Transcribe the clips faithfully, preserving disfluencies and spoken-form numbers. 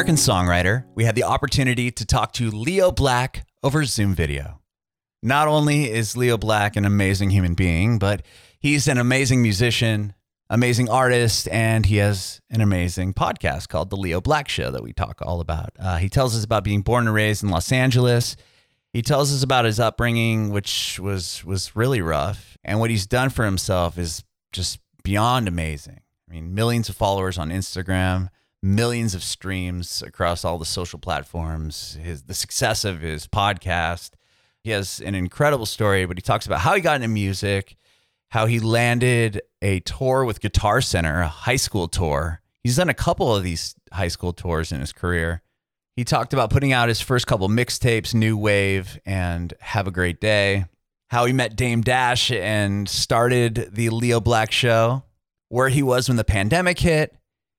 American songwriter, we had the opportunity to talk to Leo Black over Zoom video. Not only is Leo Black an amazing human being, but he's an amazing musician, amazing artist, and he has an amazing podcast called The Leo Black Show that we talk all about. Uh, he tells us about being born and raised in Los Angeles. He tells us about his upbringing, which was was really rough, and what he's done for himself is just beyond amazing. I mean, millions of followers on Instagram, millions of streams across all the social platforms, his the success of his podcast. He has an incredible story, but he talks about how he got into music, how he landed a tour with Guitar Center, a high school tour. He's done a couple of these high school tours in his career. He talked about putting out his first couple mixtapes, New Wave and Have a Great Day, how he met Dame Dash and started the Leo Black Show, where he was when the pandemic hit,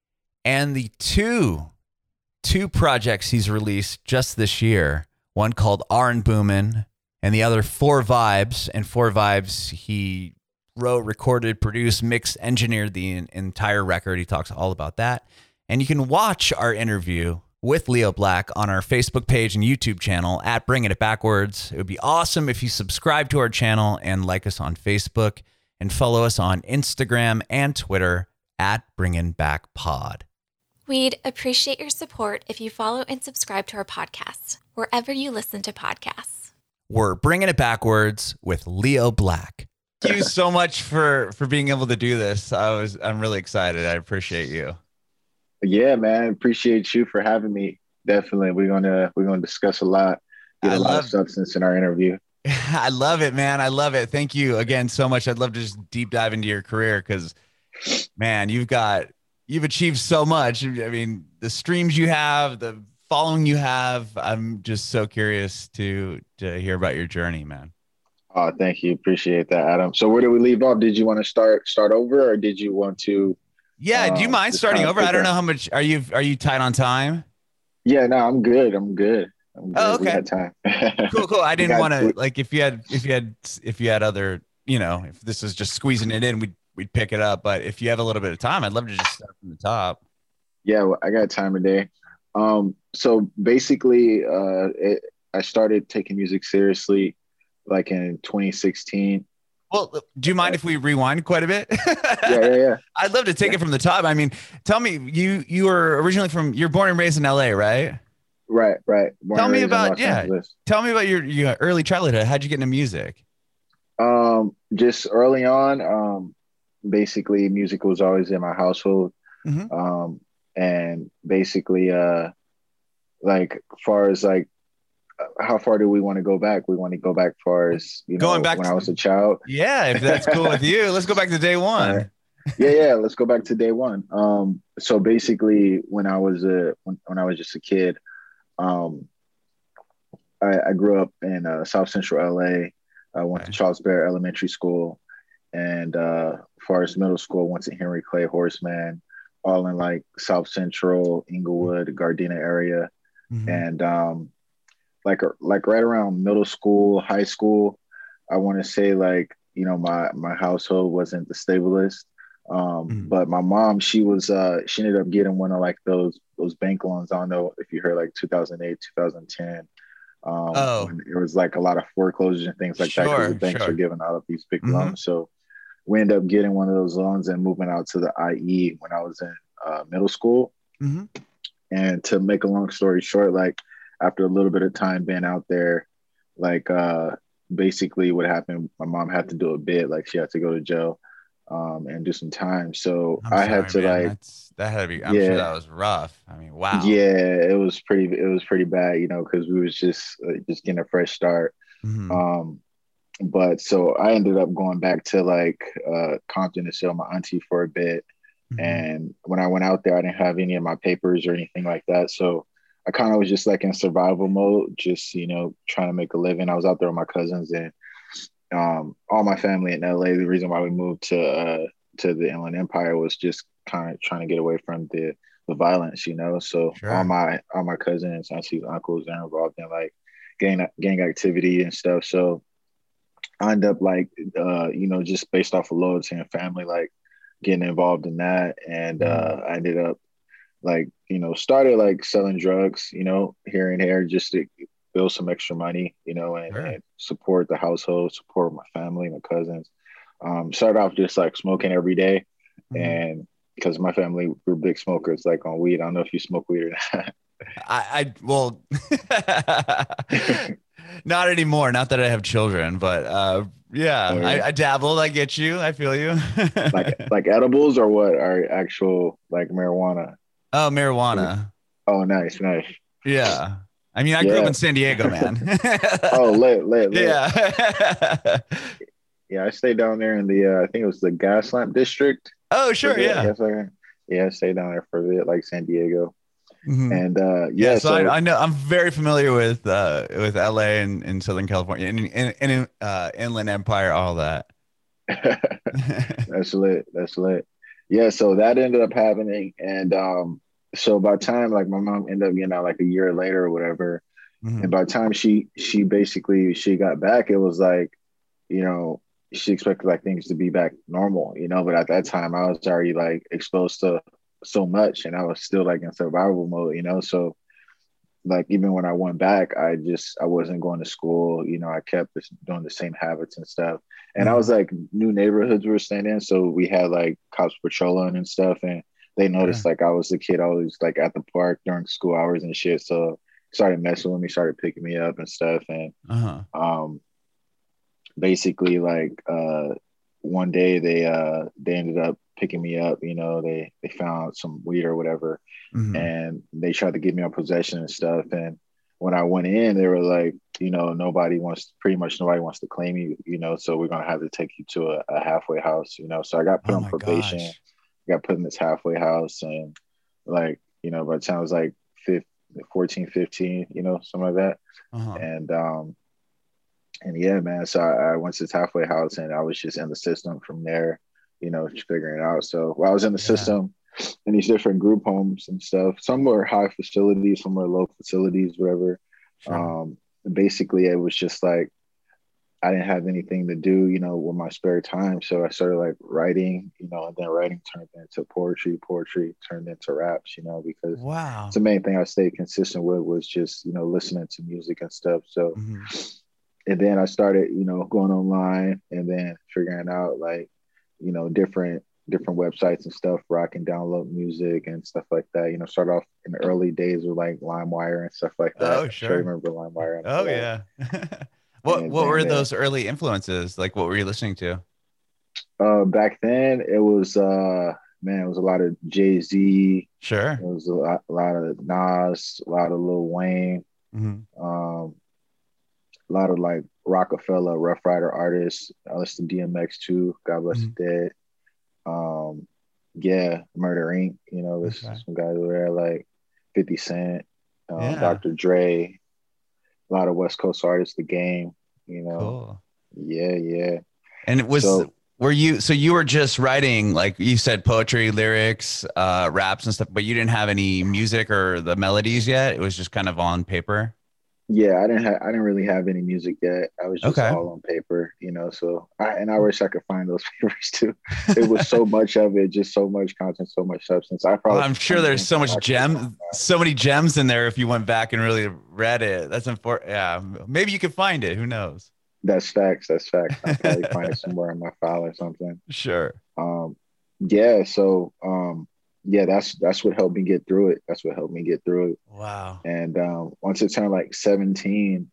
and the two, two projects he's released just this year, one called R and Boomin' and the other Four Vibes. And Four Vibes, he wrote, recorded, produced, mixed, engineered the entire record. He talks all about that. And you can watch our interview with Leo Black on our Facebook page and YouTube channel at Bringing It Backwards. It would be awesome if you subscribe to our channel and like us on Facebook and follow us on Instagram and Twitter at Bringing Back Pod. We'd appreciate your support if you follow and subscribe to our podcast, wherever you listen to podcasts. We're Bringing It Backwards with Leo Black. Thank you so much for, for being able to do this. I was, I'm really excited. I appreciate you. Yeah, man. Appreciate you for having me. Definitely. We're going to, we're going to discuss a lot, get a I lot love, of substance in our interview. I love it, man. I love it. Thank you again so much. I'd love to just deep dive into your career because, man, you've got, you've achieved so much. I mean, the streams you have, the following you have, I'm just so curious to, to hear about your journey, man. Oh, thank you. Appreciate that, Adam. So where did we leave off? Did you want to start, start over or did you want to? Yeah. Do you mind um, starting over? I don't know how much, are you, are you tight on time? Yeah, no, I'm good. I'm good. I'm good. Oh, okay. We had time. Cool, cool. I didn't want to like if you had if you had if you had other, you know, if this was just squeezing it in, we'd we'd pick it up. But if you have a little bit of time, I'd love to just start from the top. Yeah, well, I got time today. Um, so basically, uh, it, I started taking music seriously like in twenty sixteen. Well, do you mind if we rewind quite a bit? yeah, yeah, yeah. I'd love to take yeah. it from the top. I mean, tell me, you you were originally from, you're born and raised in L A, right? Right, right. Born tell me about yeah. Angeles. Tell me about your, your early childhood. How'd you get into music? Um, just early on, um, basically music was always in my household. Mm-hmm. Um, and basically, uh, like far as like, how far do we want to go back? We want to go back far as, you know, Going back when to, I was a child. Yeah, if that's cool with you. Let's go back to day one. Right. Yeah, yeah. Let's go back to day one. Um, so basically, when I was a when, when I was just a kid, um, I, I grew up in uh, South Central L A. I went okay. to Charles Bear Elementary School, and uh, Forest Middle School. Went to Henry Clay Horseman, all in like South Central, Inglewood, Gardena area, mm-hmm. and um, like like right around middle school, high school. I want to say like you know my my household wasn't the stablest. Um, mm. But my mom, she was, uh, she ended up getting one of like those, those bank loans. I don't know if you heard like two thousand eight, two thousand ten. Um, oh, it was like a lot of foreclosures and things like sure, that because the banks sure. are giving out these big mm-hmm. loans. So we ended up getting one of those loans and moving out to the I E when I was in uh, middle school. Mm-hmm. And to make a long story short, like after a little bit of time being out there, like uh, basically what happened, my mom had to do a bid, like she had to go to jail. Um, and do some time. So I'm I sorry, had to man. like, That's, that had to be, I'm yeah, sure that was rough. I mean, wow. Yeah, it was pretty, it was pretty bad, you know, cause we was just, uh, just getting a fresh start. Mm-hmm. Um, but so I ended up going back to like, uh, Compton to see my auntie for a bit. Mm-hmm. And when I went out there, I didn't have any of my papers or anything like that. So I kind of was just like in survival mode, just, you know, trying to make a living. I was out there with my cousins and Um, all my family in L A. The reason why we moved to uh, to the Inland Empire was just kind of trying to get away from the the violence, you know. So sure. all my all my cousins, aunties, uncles are involved in like gang gang activity and stuff. So I end up like uh, you know, just based off of loyalty and family, like getting involved in that, and uh, I ended up like, you know, started like selling drugs, you know, here and there just to build some extra money, you know, and, Sure. and support the household, support my family, my cousins. Um, started off just like smoking every day. Mhm. And because my family were big smokers, like on weed. I don't know if you smoke weed or not. I, I well, not anymore. Not that I have children, but uh, yeah, Oh I, yeah. I dabbled. I get you. I feel you. Like like edibles or what are actual like marijuana? Oh, marijuana. Oh, nice, nice. Yeah. I mean, I grew up Yeah. in San Diego, man. Oh, lit, lit, lit. Yeah. Yeah, I stayed down there in the uh, I think it was the Gaslamp district Oh, for a sure. bit. Yeah. Yes, I yeah, I stayed down there for a bit, like San Diego. Mhm. And uh Yeah. yeah, So I, so I know I'm very familiar with uh, with L A and in Southern California and in, in, uh, Inland Empire, all that. that's lit. That's lit. Yeah, so that ended up happening. And um so by the time like my mom ended up getting out like a year later or whatever, and Mhm. by the time she she basically she got back, it was like, you know, she expected like things to be back normal, you know, but at that time I was already like exposed to so much and I was still like in survival mode, you know. So like even when I went back, I just I wasn't going to school, you know, I kept just doing the same habits and stuff. And I was Mhm. like new neighborhoods we were staying in. So we had like cops patrolling and stuff, and they noticed Sure. like I was the kid always like at the park during school hours and shit. So started messing with me, started picking me up and stuff. And Uh-huh. um basically like uh one day they uh they ended up picking me up, you know, they they found some weed or whatever, Mhm. and they tried to get me on possession and stuff. And when I went in, they were like, you know, nobody wants pretty much nobody wants to claim you, you know, so we're gonna have to take you to a, a halfway house, you know. So I got put Oh on my probation, gosh. got put in this halfway house, and like, you know, by the time I was like fifteen, fourteen, fifteen, you know, something like that. Uh-huh. And um and yeah, man. So I, I went to this halfway house and I was just in the system from there, you know, just figuring it out. So while I was in the Yeah. system in these different group homes and stuff, some were high facilities, some were low facilities, whatever. Sure. Um, basically, it was just like I didn't have anything to do, you know, with my spare time. So I started like writing, you know, and then writing turned into poetry, poetry turned into raps, you know, because it's Wow. the main thing I stayed consistent with was just, you know, listening to music and stuff. So Mhm. and then I started, you know, going online and then figuring out like, you know, different different websites and stuff where I can download music and stuff like that. You know, start off in the early days with like LimeWire and stuff like that. Oh, I'm sure you sure. remember LimeWire and all Oh, that. yeah. What And what then were uh, those early influences? Like what were you listening to? uh, back then it was uh man, it was a lot of Jay Z. It Sure. was a lot, a lot of Nas, a lot of Lil Wayne, Mhm. um, a lot of like Rockefeller, Rough Rider artists. I listened to D M X too. God bless Mhm. the dead. Um, yeah, Murder Inc. You know, there's Okay. some guys over there like fifty Cent, um, Yeah. doctor Dre, a lot of West Coast artists, The Game. You know, Cool. yeah, yeah. And it was So were you so you were just writing like you said poetry, lyrics, uh raps and stuff, but you didn't have any music or the melodies yet. It was just kind of on paper. yeah, I didn't have I didn't really have any music yet. I was just Okay. all on paper, you know. So I and I wish I could find those papers too. It was so much of it, just so much content, so much substance. I Well, probably I'm should sure find the there's link so and much actually put gem, so many gems in there if you went back and really read it. That's important. Yeah, maybe you could find it. Who knows? that's facts. That's facts. I'll probably find it somewhere in my file or something. Sure. Um, yeah, so um, yeah, that's that's what helped me get through it. That's what helped me get through it. Wow. And um, once it turned like seventeen,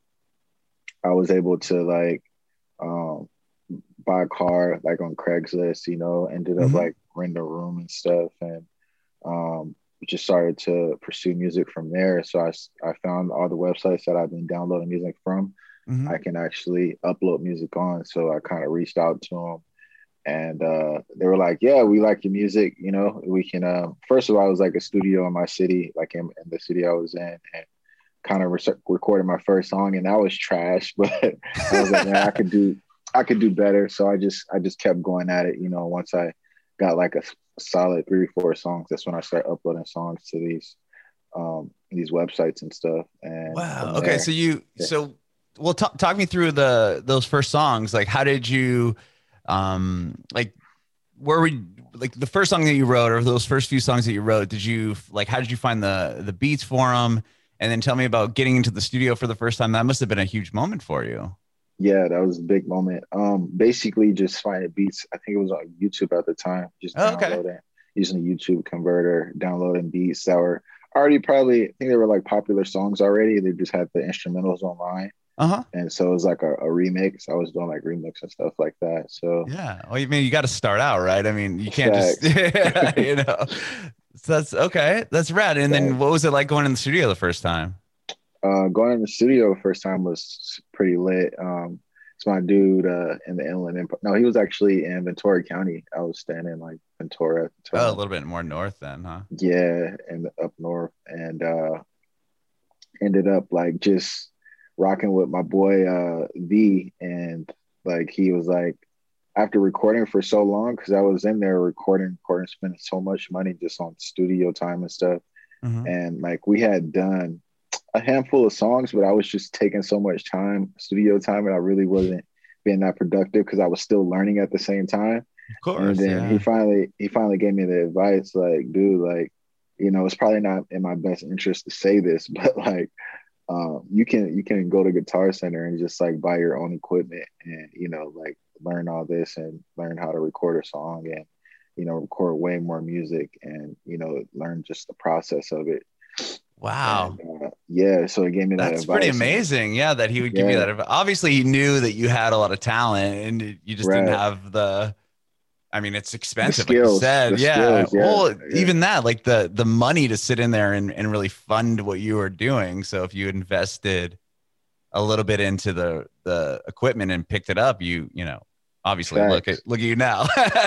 I was able to like um, buy a car like on Craigslist. You know, ended up Hmm. like renting a room and stuff, and um, just started to pursue music from there. So I I found all the websites that I've been downloading music from. Hmm. I can actually upload music on. So I kind of reached out to them and uh, they were like, "Yeah, we like your music. You know, we can." Uh, first of all, it was like a studio in my city, like in, in the city I was in, and kind of re- recorded my first song, and that was trash. But I was like, "Man, I could do, I could do better." So I just, I just kept going at it. You know, once I got like a, a solid three, four songs, that's when I started uploading songs to these, um, these websites and stuff. And Wow. from Okay. So there, you, yeah. so, well, talk, talk me through the, those first songs. Like, how did you, um, like, where we like the first song that you wrote, or those first few songs that you wrote, did you like, how did you find the, the beats for them? And then tell me about getting into the studio for the first time. That must've been a huge moment for you. Yeah, that was a big moment. Um, basically just finding beats. I think it was on YouTube at the time, just Oh, okay. downloading, using a YouTube converter, downloading beats that were already probably, I think they were like popular songs already. They just had the instrumentals online. Uh-huh. And so it was like a, a remix. I was doing like remix and stuff like that. So yeah. Well, you mean, you got to start out, right? I mean, you can't just, you know, so that's okay. That's rad. And then what was it like going in the studio the first time? Uh, going in the studio first time was pretty lit. Um, it's my dude uh, in the Inland Empire. No, he was actually in Ventura County. I was staying in like Ventura at the time. Oh, a little bit more north then, huh? Yeah, and up north. And uh, ended up like just rocking with my boy uh, V. And like he was like, after recording for so long, because I was in there recording, recording, spending so much money just on studio time and stuff. Mm-hmm. And like we had done a handful of songs, but I was just taking so much time, studio time, and I really wasn't being that productive because I was still learning at the same time. Of course. And then yeah. he finally he finally gave me the advice, like, dude, like, you know, it's probably not in my best interest to say this, but like, um, you can you can go to Guitar Center and just like buy your own equipment and, you know, like learn all this and learn how to record a song and, you know, record way more music and, you know, learn just the process of it. Wow. And, uh, yeah. So it gave me that That's advice. pretty amazing. Yeah. That he would give yeah. you that advice. Obviously he knew that you had a lot of talent and you just right. didn't have the, I mean, it's expensive. Skills, like you said. Yeah. Skills, yeah. Well, yeah. even that, like the, the money to sit in there and, and really fund what you were doing. So if you invested a little bit into the, the equipment and picked it up, you, you know, obviously facts. look at, look at you now.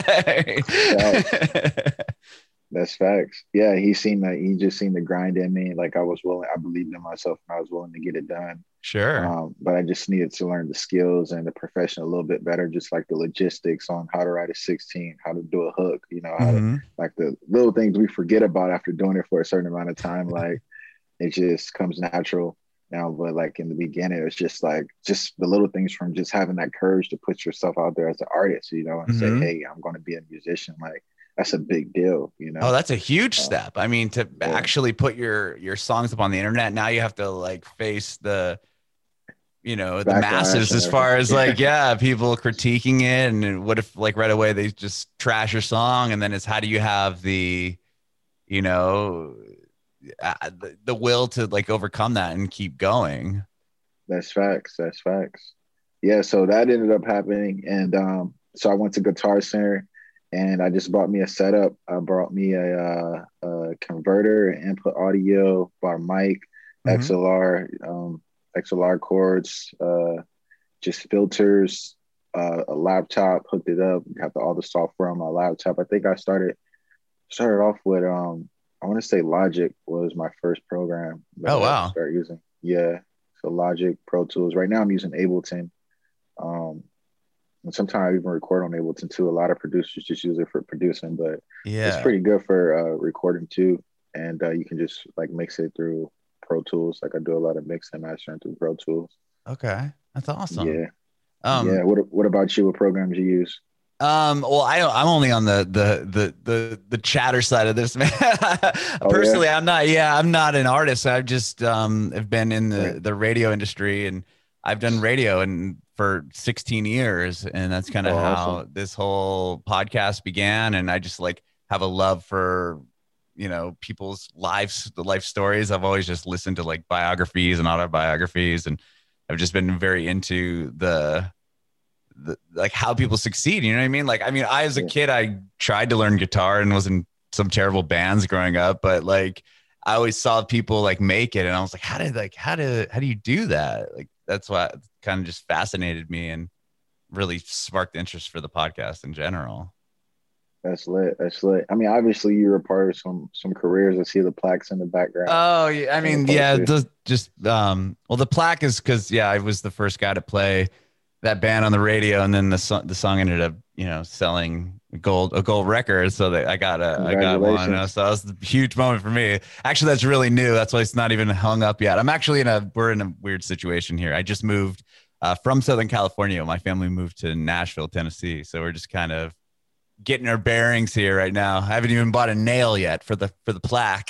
That's facts. Yeah, he seen that. He just seen the grind in me. Like I was willing. I believed in myself, and I was willing to get it done. Sure. Um, but I just needed to learn the skills and the profession a little bit better, just like the logistics on how to write a sixteen, how to do a hook. You know, how mm-hmm. to, like the little things we forget about after doing it for a certain amount of time. Like it just comes natural now. But like in the beginning, it was just like just the little things from just having that courage to put yourself out there as an artist. You know, and mm-hmm. say, hey, I'm going to be a musician. Like. That's a big deal, you know? Oh, that's a huge uh, step. I mean, to yeah. actually put your, your songs up on the internet, now you have to like face the, you know, the Backlash masses as far as like, yeah, people critiquing it. And what if like right away they just trash your song? And then it's, how do you have the, you know, uh, the, the will to like overcome that and keep going? That's facts. That's facts. Yeah. So that ended up happening. And um, so I went to Guitar Center. And I just bought me a setup. I brought me a, uh, a converter, input audio, bought a mic, mm-hmm. X L R, um, X L R cords, uh, just filters, uh, a laptop, hooked it up, got the, all the software on my laptop. I think I started started off with, um, I want to say Logic was my first program. That oh, wow. I started using. Yeah. So Logic, Pro Tools. Right now I'm using Ableton. Um, And sometimes I even record on Ableton too. A lot of producers just use it for producing, but yeah, it's pretty good for uh, recording too. And uh, you can just like mix it through Pro Tools. Like I do a lot of mixing and mastering through Pro Tools. Okay, that's awesome. Yeah, um, yeah. What What about you? What programs you use? Um, well, I don't, I'm only on the, the, the, the, the chatter side of this, man. oh, Personally, yeah? I'm not, yeah, I'm not an artist. I've just, um, have been in the, right. the radio industry and I've done radio and for sixteen years. And that's kind of oh, how awesome. This whole podcast began. And I just like have a love for, you know, people's lives, the life stories. I've always just listened to like biographies and autobiographies. And I've just been very into the, The, like how people succeed, you know what I mean? Like, I mean, I, as a kid, I tried to learn guitar and was in some terrible bands growing up, but like, I always saw people like make it. And I was like, how did like, how do, how do you do that? Like, that's why it kind of just fascinated me and really sparked interest for the podcast in general. That's lit. That's lit. I mean, obviously you're a part of some, some careers. I see the plaques in the background. Oh yeah. I mean, yeah, just, just, um, well, the plaque is cause yeah, I was the first guy to play that band on the radio, and then the song, the song ended up, you know, selling gold, a gold record. So that I got a, I got one. Uh, so that was a huge moment for me. Actually, that's really new. That's why it's not even hung up yet. I'm actually in a, we're in a weird situation here. I just moved uh, from Southern California. My family moved to Nashville, Tennessee. So we're just kind of getting our bearings here right now. I haven't even bought a nail yet for the for the plaque.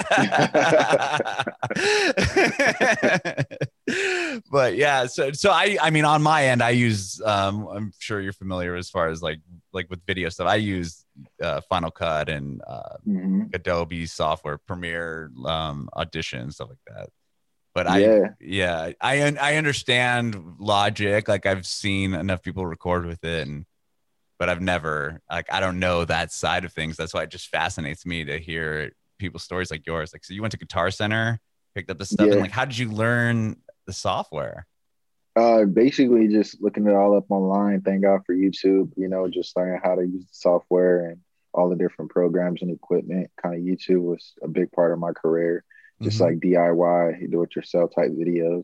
But yeah, so so I I mean on my end I use um I'm sure you're familiar as far as like like with video stuff. I use uh, Final Cut and uh, mm-hmm. Adobe software, Premiere, um, Audition, stuff like that. But I Yeah. yeah I I understand Logic. Like I've seen enough people record with it and. But I've never, like, I don't know that side of things. That's why it just fascinates me to hear people's stories like yours. Like, so you went to Guitar Center, picked up this stuff, Yeah. and like, how did you learn the software? Uh, basically just looking it all up online. Thank God for YouTube, you know, just learning how to use the software and all the different programs and equipment. Kind of YouTube was a big part of my career, just Mm-hmm. like D I Y, do it yourself type videos,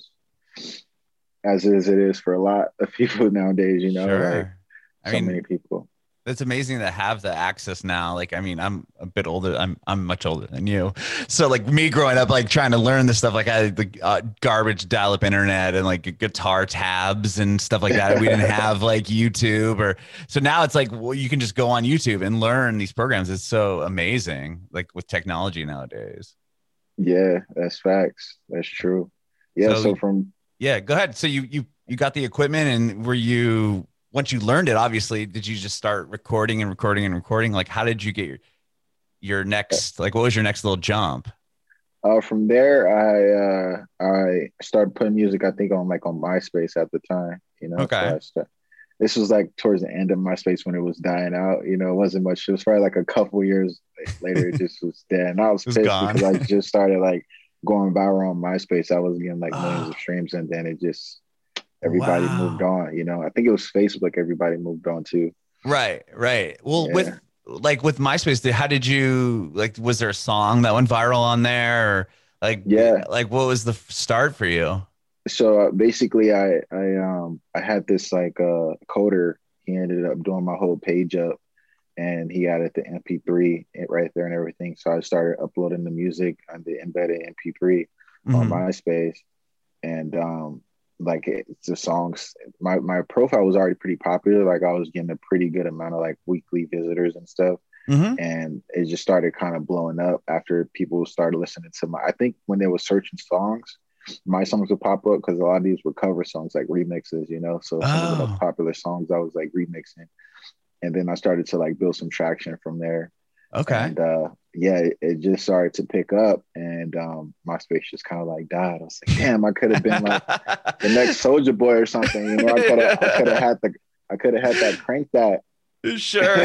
as is it is for a lot of people nowadays, you know, Sure. like I so mean, many people. it's amazing to have the access now. Like, I mean, I'm a bit older. I'm I'm much older than you. So like me growing up, like trying to learn this stuff, like I had the uh, garbage dial-up internet and like guitar tabs and stuff like that. We didn't have like YouTube or so now it's like, well, you can just go on YouTube and learn these programs. It's so amazing. Like with technology nowadays. Yeah, that's facts. That's true. Yeah. So So from, yeah, go ahead. So you, you, you got the equipment and were you, once you learned it, obviously, did you just start recording and recording and recording? Like, how did you get your, your next, like, what was your next little jump? uh, from there, I, uh, I started putting music, I think on like on MySpace at the time, you know, Okay. so I started, this was like towards the end of MySpace when it was dying out, you know, it wasn't much. It was probably like a couple years later, it just was dead. And I was It was pissed gone. because I just started like going viral on MySpace. I was getting like millions Oh. of streams and then it just, everybody Wow. moved on, you know. I think it was Facebook everybody moved on to. Right, right. Well, Yeah. with like with MySpace, did- how did you like? Was there a song that went viral on there, or like, Yeah. like what was the f- start for you? So uh, basically I I um I had this like uh coder. He ended up doing my whole page up and he added the M P three right there and everything. So I started uploading the music on the embedded M P three on Mhm. MySpace. And um like it's the songs, my my profile was already pretty popular. Like I was getting a pretty good amount of like weekly visitors and stuff. Mhm. And it just started kind of blowing up after people started listening to my, I think when they were searching songs, my songs would pop up because a lot of these were cover songs, like remixes, you know. So some of the most Oh, popular songs I was like remixing. And then I started to like build some traction from there. okay. And uh yeah, it, it just started to pick up and um MySpace just kind of like died. I was like, damn, I could have been like the next Soldier Boy or something, you know. I could have I could have had the I could have had that crank that. Sure.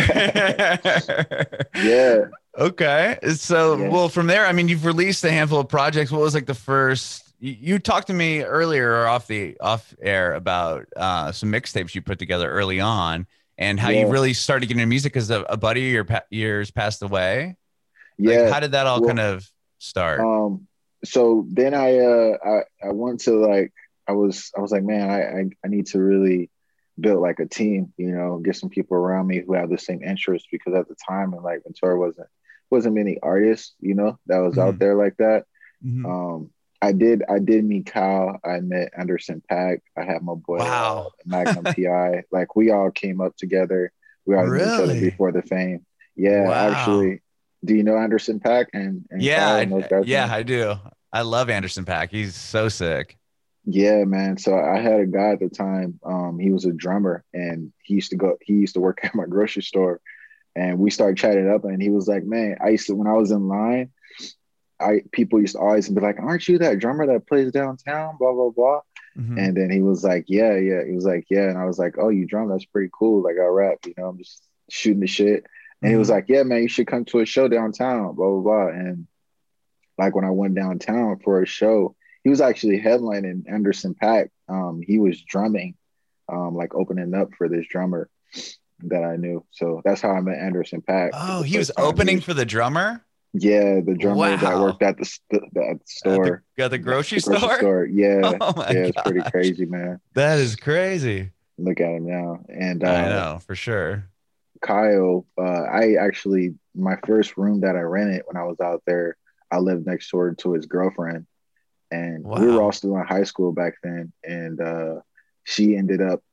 Yeah. Okay. So, Yeah. well, from there, I mean, you've released a handful of projects. What was like the first? You, you talked to me earlier or off the off air about uh, some mixtapes you put together early on, and how you Yeah. really started getting into music because a, a buddy of your pa- yours passed away. Like, Yeah. how did that all Well, kind of start? Um, so then I, uh, I, I went to like, I was, I was like, man, I, I, I need to really build like a team, you know, get some people around me who have the same interests because at the time and like Ventura wasn't, wasn't many artists, you know, that was out Mhm. there like that. Mhm. Um, I did, I did meet Kyle. I met Anderson .Paak. I had my boy, uh, Wow. Magnum P I. Like we all came up together. We all knew each other Really? before the fame. Yeah, Wow. actually. Do you know Anderson .Paak and, and Yeah, Kyle I, and those guys? yeah, I do. I love Anderson .Paak. He's so sick. Yeah, man. So I had a guy at the time. Um, he was a drummer, and he used to go. He used to work at my grocery store, and we started chatting up. And he was like, "Man, I used to when I was in line, I people used to always be like, aren't you that drummer that plays downtown? Blah blah blah." Mhm. And then he was like, "Yeah, yeah." He was like, "Yeah," and I was like, "Oh, you drum? That's pretty cool. Like I rap, you know. I'm just shooting the shit." And he was Mhm. like, "Yeah, man, you should come to a show downtown." Blah blah blah. And like when I went downtown for a show, he was actually headlining Anderson .Paak. Um, he was drumming, um, like opening up for this drummer that I knew. So that's how I met Anderson .Paak. Oh, The he was first time he opening was, for the drummer? yeah, the drummer that Wow. worked at the, st- at the At the, store, at the grocery the grocery store? store. Yeah, Oh my yeah, it's pretty gosh. crazy, man. That is crazy. Look at him now. And I uh, know for sure. Kyle, uh, I actually my first room that I rented when I was out there, I lived next door to his girlfriend. And we were all Wow. still in high school back then. And uh, she ended up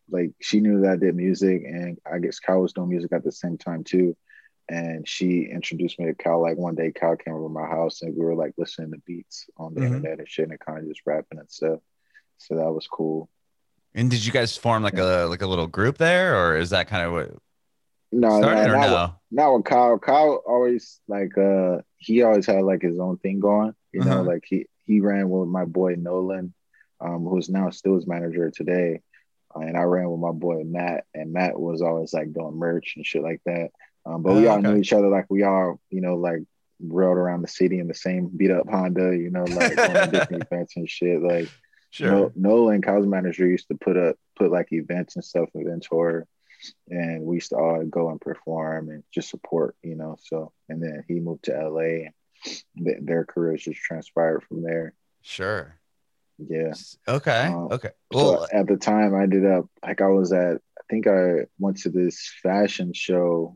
like she knew that I did music, and I guess Cal was doing music at the same time too. And she introduced me to Cal. Like one day, Cal came over to my house, and we were like listening to beats on the Mm-hmm. internet and shit, and kind of just rapping and stuff. So that was cool. And did you guys form like Yeah. a like a little group there, or is that kind of what No, started, no, or not no? with, not with Kyle. Kyle always like uh he always had like his own thing going. You know, Uh-huh. like he he ran with my boy Nolan, um, who's now still his manager today. Uh, and I ran with my boy Matt, and Matt was always like doing merch and shit like that. Um, but we Oh, all knew okay. each other, like we all, you know, like rode around the city in the same beat up Honda, you know, like going to different events and shit. Like no Sure. Nolan, Kyle's manager, used to put up put like events and stuff, event tour, and we used to all go and perform and just support, you know. So and then he moved to L A, and th- their careers just transpired from there. Sure. Yeah. Okay. Um, Okay. so Well, at the time, I ended up like I was at. I think I went to this fashion show,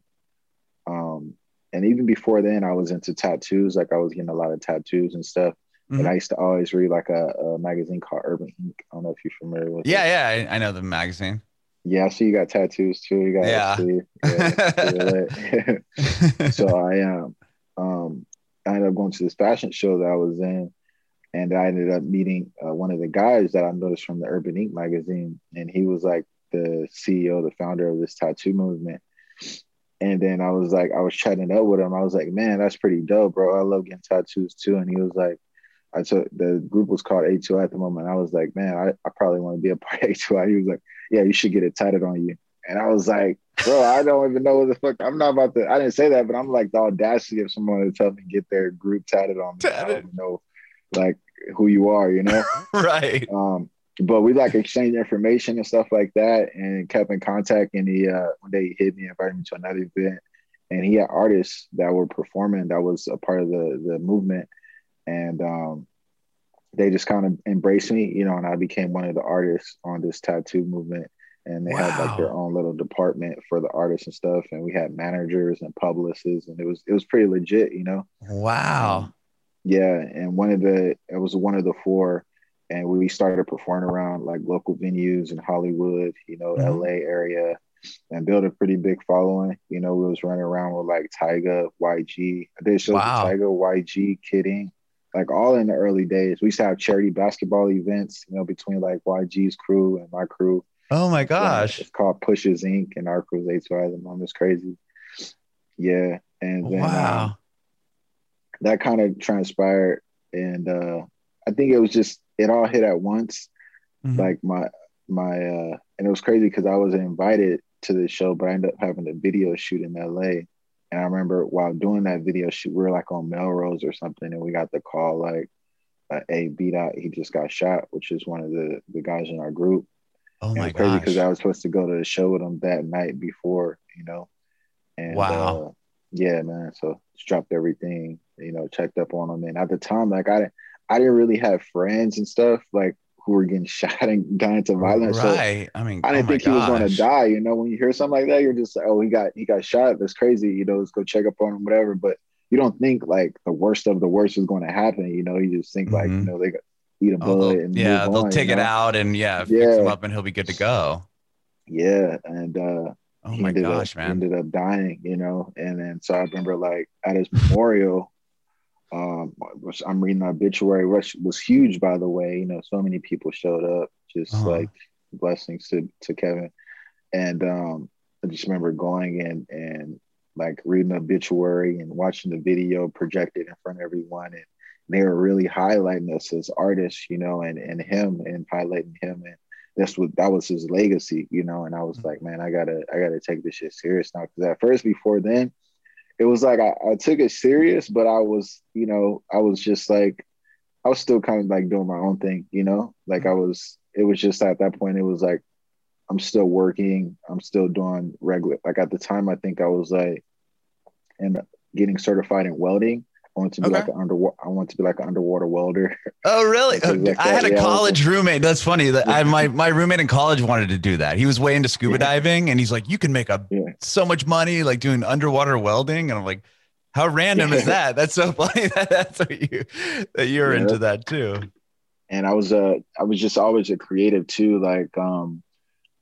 um, and even before then, I was into tattoos. Like I was getting a lot of tattoos and stuff. And I mhm. used to always read like a, a magazine called Urban Ink. I don't know if you're familiar with it. Yeah, yeah, I, I know the magazine. Yeah, I see you got tattoos too. You got let's Yeah. see. Yeah, pretty lit. So I um um I ended up going to this fashion show that I was in, and I ended up meeting uh, one of the guys that I noticed from the Urban Ink magazine, and he was like the C E O, the founder of this tattoo movement. And then I was like, I was chatting up with him. I was like, man, that's pretty dope, bro. I love getting tattoos too. And he was like, I took the group was called A two I at the moment. I was like, man, I, I probably want to be a part of A two I. He was like, yeah, you should get it tatted on you. And I was like, bro, I don't even know what the fuck. I'm not about to, I didn't say that, but I'm like the audacity of someone to tell me to get their group tatted on me. I don't Tatted. even know like who you are, you know? Right. Um, but we like exchanged information and stuff like that and kept in contact. And he, uh, one day he hit me, invited me to another event. And he had artists that were performing that was a part of the, the movement. And um, they just kind of embraced me, you know, and I became one of the artists on this tattoo movement. And they had like their Wow. own little department for the artists and stuff. And we had managers and publicists, and it was it was pretty legit, you know. Wow. Um, yeah, and one of the it was one of the four, and we started performing around like local venues in Hollywood, you know, Mhm. L A area, and built a pretty big following. You know, we was running around with like Tyga, Y G. I did shows with Wow. Tyga, Y G, Kidding, like all in the early days. We used to have charity basketball events, you know, between like Y G's crew and my crew. Oh my It's uh, gosh. it's called Pushes Incorporated, and our crew's A two I. The mom is crazy. Yeah, and then um, Wow. that kind of transpired, and uh, I think it was just it all hit at once. Mhm. Like my my uh, and it was crazy because I was invited to the show, but I ended up having a video shoot in L A. And I remember while doing that video shoot, we were like on Melrose or something, and we got the call like, uh, "Hey, B Dot, he just got shot," which is one of the the guys in our group. Oh And it my was crazy because I gosh. was supposed to go to the show with him that night before, you know. And Wow. uh, yeah, man. So just dropped everything, you know, checked up on him. And at the time, like I didn't, I didn't really have friends and stuff like who were getting shot and got into violence. So Right. I mean, I oh didn't my think he was going to gosh. die. You know, when you hear something like that, you're just like, oh, he got he got shot. That's crazy. You know, let's go check up on him, whatever. But you don't think like the worst of the worst is going to happen. You know, you just think like, you Hmm. know, they got eat a Oh, bullet they'll and move yeah, they'll on. You take it know, out and yeah, fix him yeah, up and he'll be good to go. yeah. And uh, Oh he my ended up gosh, he man. ended up dying. You know, and then so I remember like at his memorial. Um, which I'm reading the obituary, which was huge, by the way. You know, so many people showed up, just Uh-huh. like blessings to to Kevin. And um, I just remember going in and like reading the obituary and watching the video projected in front of everyone, and they were really highlighting us as artists, you know, and and him and highlighting him, and that's what that was his legacy, you know. And I was like, man, I gotta I gotta take this shit serious now, because at first before then it was like I, I took it serious, but I was, you know, I was just like, I was still kind of like doing my own thing, you know, like I was, it was just at that point, it was like, I'm still working, I'm still doing regular, like at the time, I think I was like, and getting certified in welding. I want to be Okay. like an underwater, I want to be like an underwater welder Oh, really? and Oh, things d- like I that. had a Yeah, I want to, college roommate. That's funny. That I my my roommate in college wanted to do that. He was way into scuba yeah, diving, and he's like, "You can make a yeah, so much money like doing underwater welding." And I'm like, "How random is yeah, that?" That's so funny that that's what you that you're yeah. into that too. And I was, uh, I was just always a creative too. Like, um,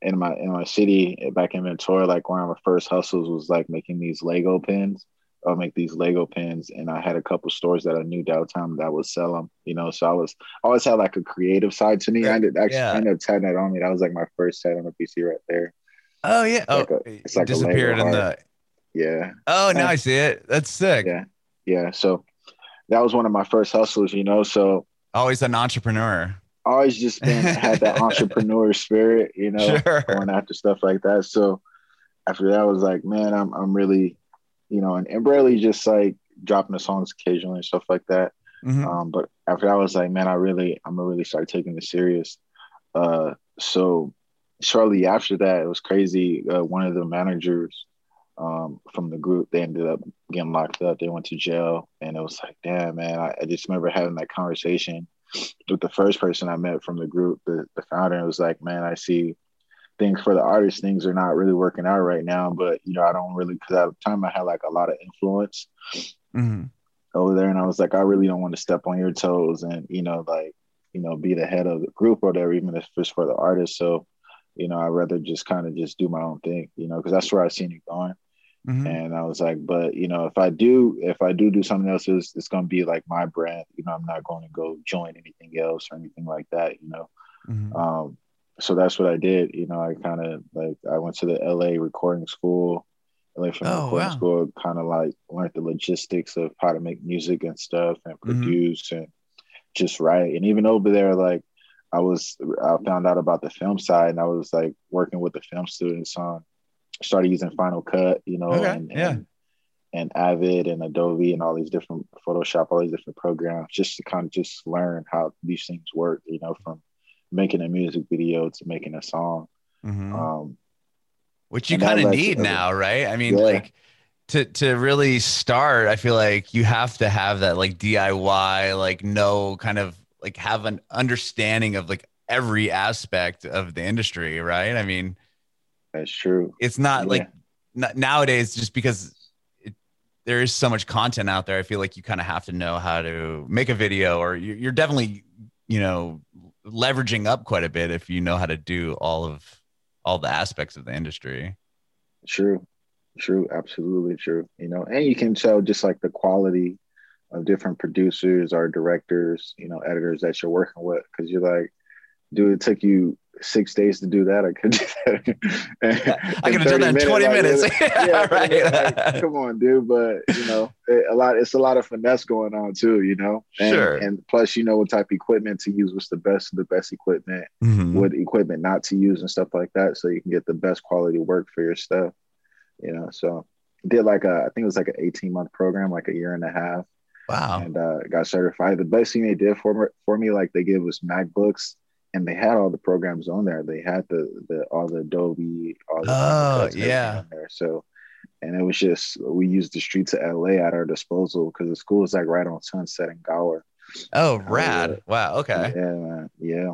in my in my city back in Ventura, like one of my first hustles was like making these Lego pins. I'll make these Lego pins, and I had a couple stores that I knew downtown that would sell them. You know, so I was I always had like a creative side to me. I ended actually I Yeah. ended up tatting that on me. That was like my first tat on a P C right there. Oh yeah. It's Oh, like a it's it like a Lego disappeared in heart. the. Yeah. Oh, now Eh, I see it. That's sick. yeah. Yeah. So that was one of my first hustles. You know, so Always an entrepreneur. I always just been had that entrepreneur spirit. You know, going Sure. after stuff like that. So after that, I was like, man, I'm I'm really, you know, and, and barely just like dropping the songs occasionally and stuff like that. Hmm. Um, but after that, I was like, man, I really, I'm gonna really start taking this serious. Uh, so shortly after that, it was crazy. Uh, one of the managers um, from the group, they ended up getting locked up. They went to jail, and it was like, damn, man. I, I just remember having that conversation with the first person I met from the group, the, the founder. And it was like, man, I see things for the artists, things are not really working out right now. But you know, I don't really, because at the time I had like a lot of influence Hmm. over there, and I was like, I really don't want to step on your toes, and you know, like, you know, be the head of the group or whatever, even if it's for the artist. So, you know, I'd rather just kind of just do my own thing, you know, because that's where I seen it going. Hmm. And I was like, but you know, if I do, if I do do something else, it's, it's going to be like my brand. You know, I'm not going to go join anything else or anything like that. You know, Hmm. um, so that's what I did. You know, I kind of like I went to the L A recording school. I left from the Oh recording wow. school, kind of like learned the logistics of how to make music and stuff and Hmm. produce and just write. And even over there, like I was, I found out about the film side, and I was like working with the film students on, started using Final Cut, you know, Okay. and Yeah. and and Avid and Adobe and all these different Photoshop, all these different programs, just to kind of just learn how these things work, you know, from making a music video to making a song. Hmm. Um, Which you and that kind of led to need other, now, right? I mean, yeah, like to to really start, I feel like you have to have that like D I Y, like no kind of like have an understanding of like every aspect of the industry, right? I mean, that's true. it's not Yeah, like n- nowadays just because it, there is so much content out there. I feel like you kind of have to know how to make a video, or you- you're definitely, you know, leveraging up quite a bit if you know how to do all of all the aspects of the industry. true, true, absolutely true. You know, and you can tell just like the quality of different producers or directors, you know, editors that you're working with, because you're like, dude, it took you six days to do that. I could do Yeah, that I in could have done thirty that in minutes. twenty Like, minutes. yeah, Yeah, thirty minutes. Like, right. come on, dude. But you know, it, a lot. It's a lot of finesse going on too. You know, and Sure. and plus, you know, what type of equipment to use, what's the best of the best equipment, Hmm. what equipment not to use, and stuff like that, so you can get the best quality work for your stuff. You know, so did like a, I think it was like an eighteen month program, like a year and a half, Wow. and uh, got certified. The best thing they did for me, for me, like they gave us MacBooks, and they had all the programs on there. They had the the all the Adobe, all the Final Oh, Cuts, and everything yeah. on there. So, and it was just we used the streets of L A at our disposal because the school was like right on Sunset and Gower. Oh, I was uh, rad. Wow. Okay. yeah, man, yeah.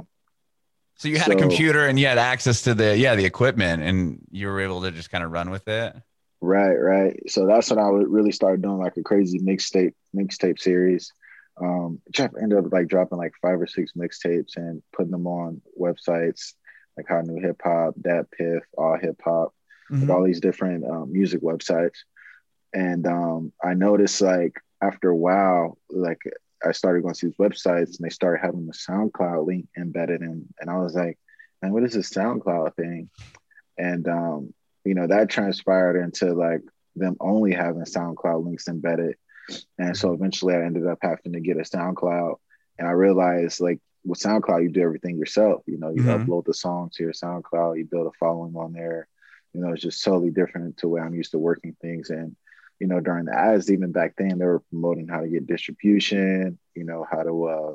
So you had a So computer and you had access to the yeah, the equipment and you were able to just kind of run with it. right, right. So that's when I would really start doing like a crazy mixtape mixtape series. Um, Jeff ended up like dropping like five or six mixtapes and putting them on websites like Hot New Hip Hop, Dat Piff, All Hip Hop, like Hmm. all these different um, music websites. And um, I noticed like after a while, like I started going to these websites and they started having the SoundCloud link embedded in, and I was like, man, what is this SoundCloud thing? And um, you know, that transpired into like them only having SoundCloud links embedded. And so eventually I ended up having to get a SoundCloud. And I realized like with SoundCloud, you do everything yourself. You know, you Hmm. upload the song to your SoundCloud, you build a following on there. You know, it's just totally different to where I'm used to working things. And, you know, during the ads, even back then, they were promoting how to get distribution, you know, how to uh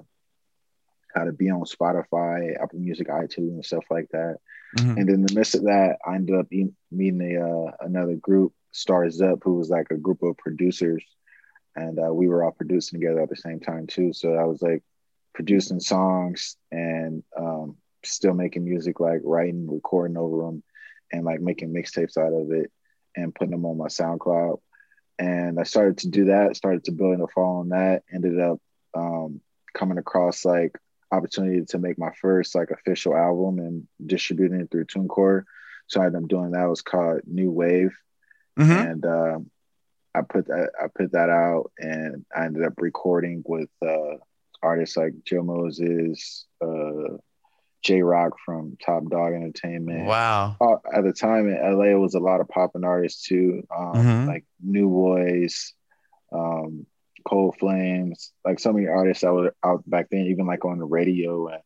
how to be on Spotify, Apple Music, iTunes, and stuff like that. Hmm. And in the midst of that, I ended up meeting a, uh, another group, Stars Up, who was like a group of producers, and uh, we were all producing together at the same time too. So I was like producing songs and um, still making music, like writing, recording over them, and like making mixtapes out of it and putting them on my SoundCloud. And I started to do that, started to build a following that. Ended up um, coming across like opportunity to make my first like official album and distributing it through TuneCore. So I ended up doing that. It was called New Wave, Mm-hmm. and um, I put that I put that out, and I ended up recording with uh, artists like Joe Moses, uh, J Rock from Top Dog Entertainment. Wow. Uh, at the time in L A, it was a lot of popping artists too, um, Mm-hmm. like New Boys, um, Cold Flames, like so many artists that were out back then, even like on the radio and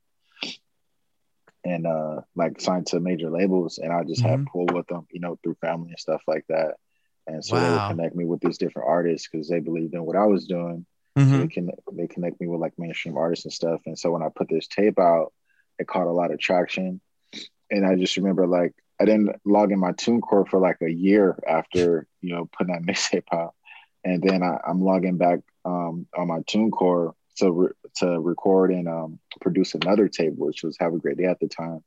and uh, like signed to major labels. And I just Mm-hmm. had pull with them, you know, through family and stuff like that. And so they would Wow. connect me with these different artists because they believed in what I was doing. So Mm-hmm. they can they connect me with like mainstream artists and stuff. And so when I put this tape out, it caught a lot of traction. And I just remember like I didn't log in my TuneCore for like a year after, you know, putting that mixtape out. And then I, I'm logging back um, on my TuneCore to re- to record and um, produce another tape, which was Have a Great Day at the time.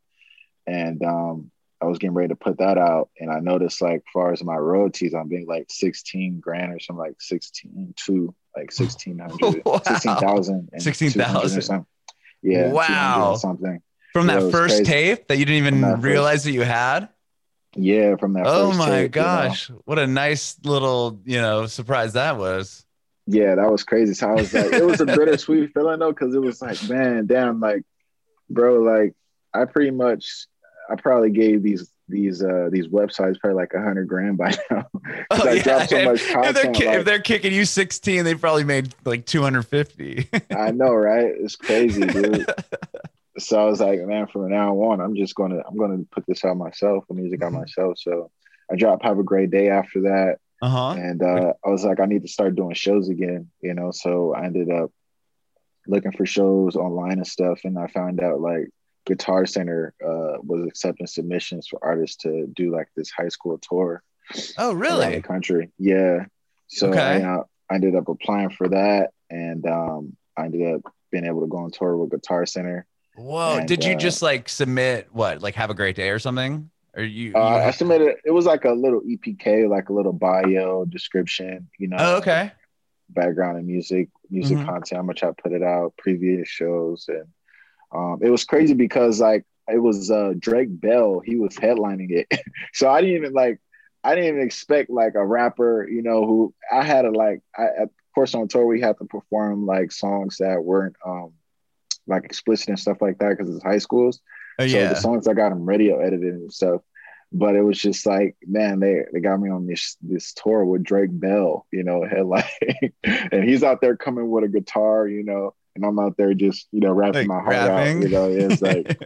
And um, I was getting ready to put that out, and I noticed like, as far as my royalties, I'm being like sixteen grand or something, like sixteen two, like sixteen hundred, Wow. sixteen thousand, and sixteen two hundred or thousand. something. Yeah, two hundred Wow. or something. From Yeah, it that was first crazy. tape that you didn't From even that first- realize that you had? Yeah, from that Oh first my tape, you know? gosh. What a nice little, you know, surprise that was. Yeah, that was crazy. So I was like, it was a bittersweet feeling though, because it was like, man, damn, like, bro, like, I pretty much, I probably gave these these uh these websites probably like a hundred grand by now. 'Cause Oh, I yeah. dropped so If, much if they're, content. ki- like, if they're kicking you sixteen, they probably made like two hundred fifty. I know, right? It's crazy, dude. So I was like, man, from now on, I'm just gonna I'm gonna put this out myself, the music out myself. So I dropped Have a Great Day after that. Uh-huh. And uh, I was like, I need to start doing shows again, you know. So I ended up looking for shows online and stuff, and I found out like Guitar Center uh, was accepting submissions for artists to do like this high school tour Oh, around the really? country. Yeah. So Okay. I, uh, I ended up applying for that, and um, I ended up being able to go on tour with Guitar Center. Whoa. And, Did you uh, just like submit what? Like Have a Great Day or something? Or you, Uh, you I submitted. It was like a little E P K, like a little bio description, you know. Oh, okay. Background and music, music Mhm. content, how much I put it out, previous shows, and um, it was crazy because like it was uh, Drake Bell, he was headlining it, so I didn't even like, I didn't even expect like a rapper, you know, who I had to like, I of course on tour we had to perform like songs that weren't um like explicit and stuff like that because it's high schools. Oh, So yeah. the songs I got them radio edited and stuff. But it was just like, man, they, they got me on this this tour with Drake Bell, you know, headline. And he's out there coming with a guitar, you know, and I'm out there just, you know, rapping Like my heart rapping? out. You know, it's like,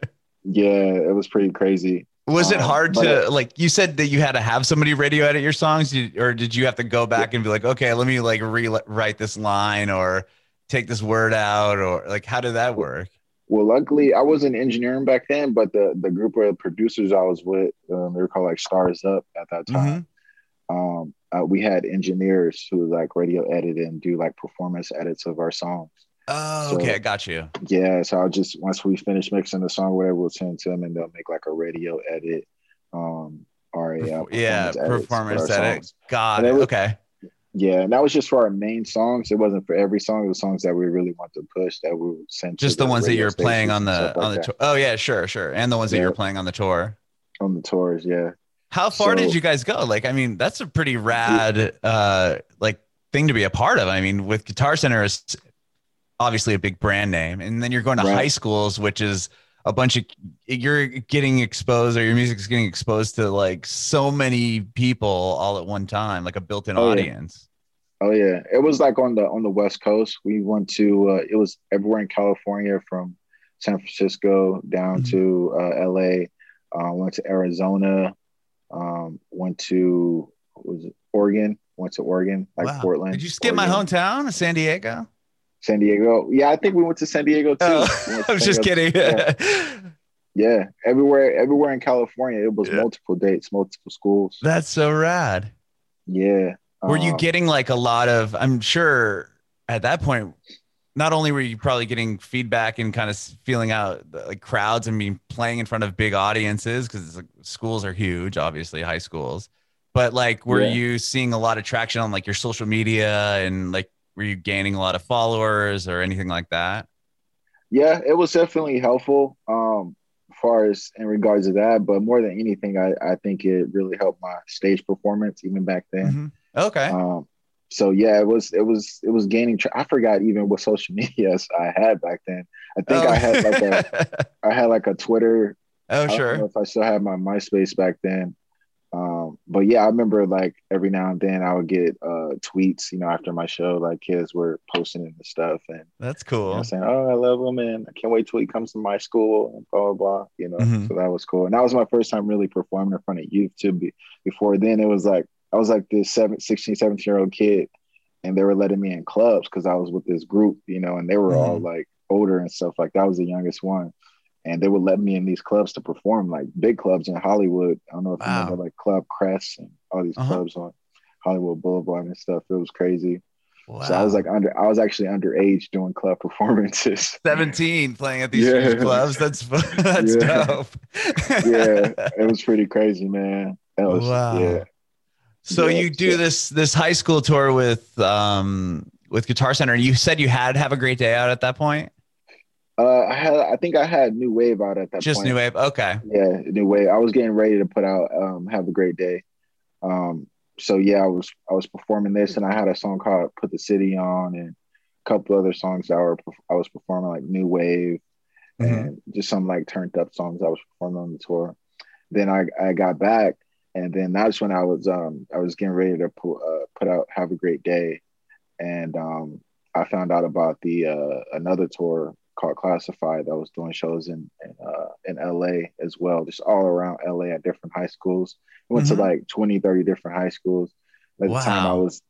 yeah, it was pretty crazy. Was it Um, hard but to it- like? You said that you had to have somebody radio edit your songs, Did- or did you have to go back and be like, okay, let me like rewrite this line or take this word out, or like how did that work? Well, luckily I wasn't engineering back then, but the the group of producers I was with, um, they were called like Stars Up at that time. Um, uh, we had engineers who like radio edit and do like performance edits of our songs. Oh, So- okay, I got you. Yeah, so I'll just once we finish mixing the song, whatever, we'll send to them and they'll make like a radio edit, um, or a uh, Perfor- yeah, performance edits for performance our edit. songs. Got And it. it was- Okay. Yeah, and that was just for our main songs. It wasn't for every song. It was songs that we really want to push that we would send to Just the ones that radio you're playing stations on and the stuff like on the that. tour. Oh yeah, sure, sure. And the ones that Yeah. you're playing on the tour. on the tours. Yeah. How far did So- you guys go? Like, I mean, that's a pretty rad uh like thing to be a part of. I mean, with Guitar Center is obviously a big brand name, and then you're going to Right. high schools, which is a bunch of you're getting exposed, or your music's getting exposed to like so many people all at one time, like a built-in Oh, yeah. audience. Oh yeah, it was like on the on the West Coast. We went to uh, it was everywhere in California, from San Francisco down Mhm. to uh, L A. Uh, went to Arizona. Um, went to what was it Oregon? Went to Oregon, like Wow. Portland. Did you skip my Oregon, hometown, San Diego? San Diego. Yeah, I think we went to San Diego too. Oh, We went to I was San just Diego. kidding. Yeah. Yeah, everywhere, everywhere in California, it was Yeah. multiple dates, multiple schools. That's so rad. Yeah. Were you um, getting like a lot of, I'm sure at that point, not only were you probably getting feedback and kind of feeling out the, like crowds and being playing in front of big audiences, because like, schools are huge, obviously high schools, but like, were Yeah. you seeing a lot of traction on like your social media, and like, were you gaining a lot of followers or anything like that? Yeah, it was definitely helpful. Um, as far as in regards to that, but more than anything, I, I think it really helped my stage performance even back then. Hmm. Okay. Um, so yeah, it was it was it was gaining. Tra- I forgot even what social medias I had back then. I think Oh. I had like a I had like a Twitter. Oh, I don't know sure. if I still had my MySpace back then. Um, but yeah, I remember like every now and then I would get uh tweets, you know, after my show, like kids were posting it and stuff, and That's you know, cool. saying, "Oh, I love him, and I can't wait till he comes to my school," and blah blah blah. You know, Hmm. so that was cool, and that was my first time really performing in front of youth too. Be- before then, it was like I was like this seven, sixteen, seventeen year old kid, and they were letting me in clubs because I was with this group, you know, and they were all Hmm. like older and stuff. Like that was the youngest one, and they would let me in these clubs to perform, like big clubs in Hollywood. I don't know if you remember Wow. like Club Crest and all these Uh-huh. clubs on Hollywood Boulevard and stuff. It was crazy. So I was like Wow. under, I was actually underage doing club performances. seventeen playing at these huge Yeah, clubs. That's that's yeah, dope. yeah. It was pretty crazy, man. That was yeah, Wow. So yeah. you do So this this high school tour with um with Guitar Center. You said you had Have a Great Day out at that point? uh, I had, I think I had New Wave out at that Just New point. Wave. Okay. Yeah, New Wave. I was getting ready to put out um, Have a Great Day. Um, so yeah, I was I was performing this, and I had a song called "Put the City On," and a couple other songs that were I was performing like New Wave Hmm. and just some like turned up songs I was performing on the tour. Then I, I got back, and then that's when I was um I was getting ready to put uh, put out Have a Great Day, and um I found out about the uh, another tour called Classified that was doing shows in in, uh, in L A as well, just all around L A at different high schools. I went to Hmm. like twenty, thirty different high schools. At the time, I Wow. was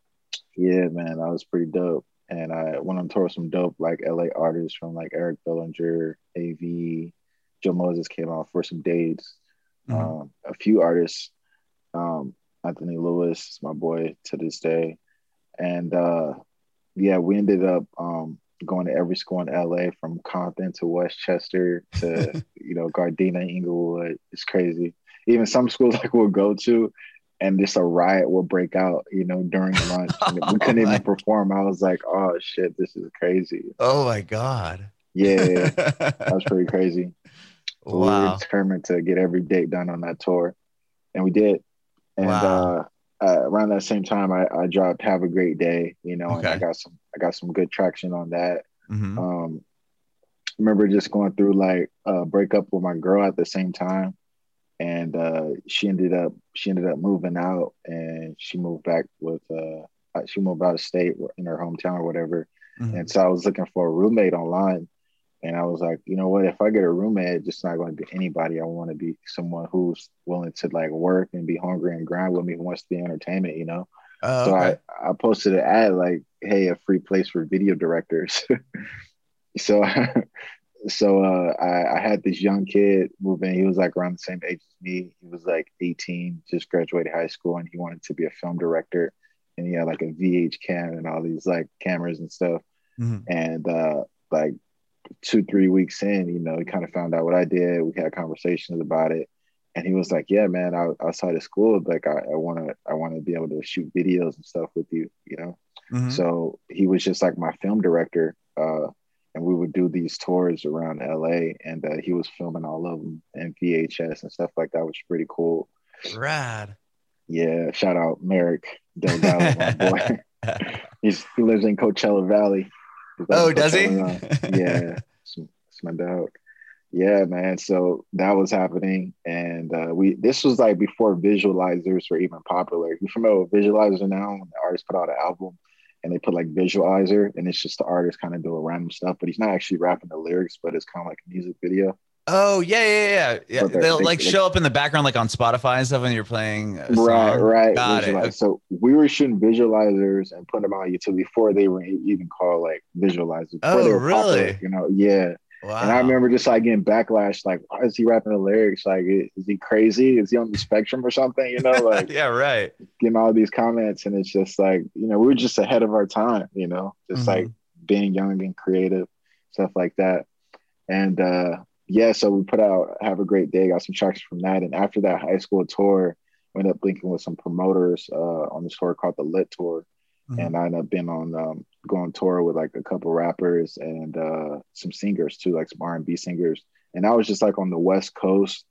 yeah, man, I was pretty dope. And I went on tour with some dope like L A artists from like Eric Bellinger, A V, Joe Moses came out for some dates. Hmm. Um, a few artists, um, Anthony Lewis, my boy to this day. And uh, yeah, we ended up um, going to every school in L A from Compton to Westchester to, you know, Gardena, Inglewood. It's crazy. Even some schools like we'll go to and just a riot will break out, you know, during lunch. And we Oh couldn't even my. perform. I was like, oh shit, this is crazy. Oh my God. Yeah, that was pretty crazy. So we were Wow. determined to get every date done on that tour. And we did. And Wow. uh, uh, around that same time, I, I dropped "Have a Great Day," you know, and I Okay. got some I got some good traction on that. Hmm. Um, remember just going through like a breakup with my girl at the same time, and uh, she ended up she ended up moving out, and she moved back with uh, uh, she moved out of state in her hometown or whatever. And Hmm. so I was looking for a roommate online, and I was like, you know what? If I get a roommate, it's just not going to be anybody. I want to be someone who's willing to like work and be hungry and grind with me, who wants to be entertainment, you know? Oh, So I, okay. I posted an ad like, hey, a free place for video directors. so so uh, I, I had this young kid move in. He was like around the same age as me. He was like eighteen, just graduated high school, and he wanted to be a film director. And he had like a V H cam and all these like cameras and stuff. Hmm. And uh, like two, three weeks in, you know, he kind of found out what I did. We had conversations about it. And he was like, yeah, man, I, outside of school, like I, I want to, I want to be able to shoot videos and stuff with you, you know? Hmm. So he was just like my film director. Uh, and we would do these tours around L A, and uh, he was filming all of them in V H S and stuff like that, which was pretty cool. Rad. Yeah. Shout out Merrick Delgado, my boy. He's, he lives in Coachella Valley. He's like in Oh, does he? Coachella now. Yeah. It's, it's my dog. Yeah, man. So that was happening, and uh, we this was like before visualizers were even popular. You familiar with visualizer now? When the artist put out an album and they put like visualizer, and it's just the artist kind of doing random stuff, but he's not actually rapping the lyrics, but it's kind of like a music video. Oh, yeah, yeah, yeah. Yeah. But they're They'll they like like show up in the background, like on Spotify and stuff when you're playing a right, song. right, Got it. visualize. Okay. So we were shooting visualizers and putting them on YouTube before they were even called like visualizers, before Oh, they were popular. really? You know, yeah. And I Wow. remember just like getting backlash, like, why is he rapping the lyrics? Like, is he crazy? Is he on the spectrum or something? You know, like Yeah, right. getting all these comments. And it's just like, you know, we were just ahead of our time, you know, just like Hmm. being young and creative, stuff like that. And uh, yeah, so we put out Have a Great Day, got some traction from that. And after that high school tour, we ended up linking with some promoters uh, on this tour called the Lit Tour. Hmm. And I ended up being on um, go on tour with like a couple rappers and uh, some singers too, like some R and B singers. And I was just like on the West Coast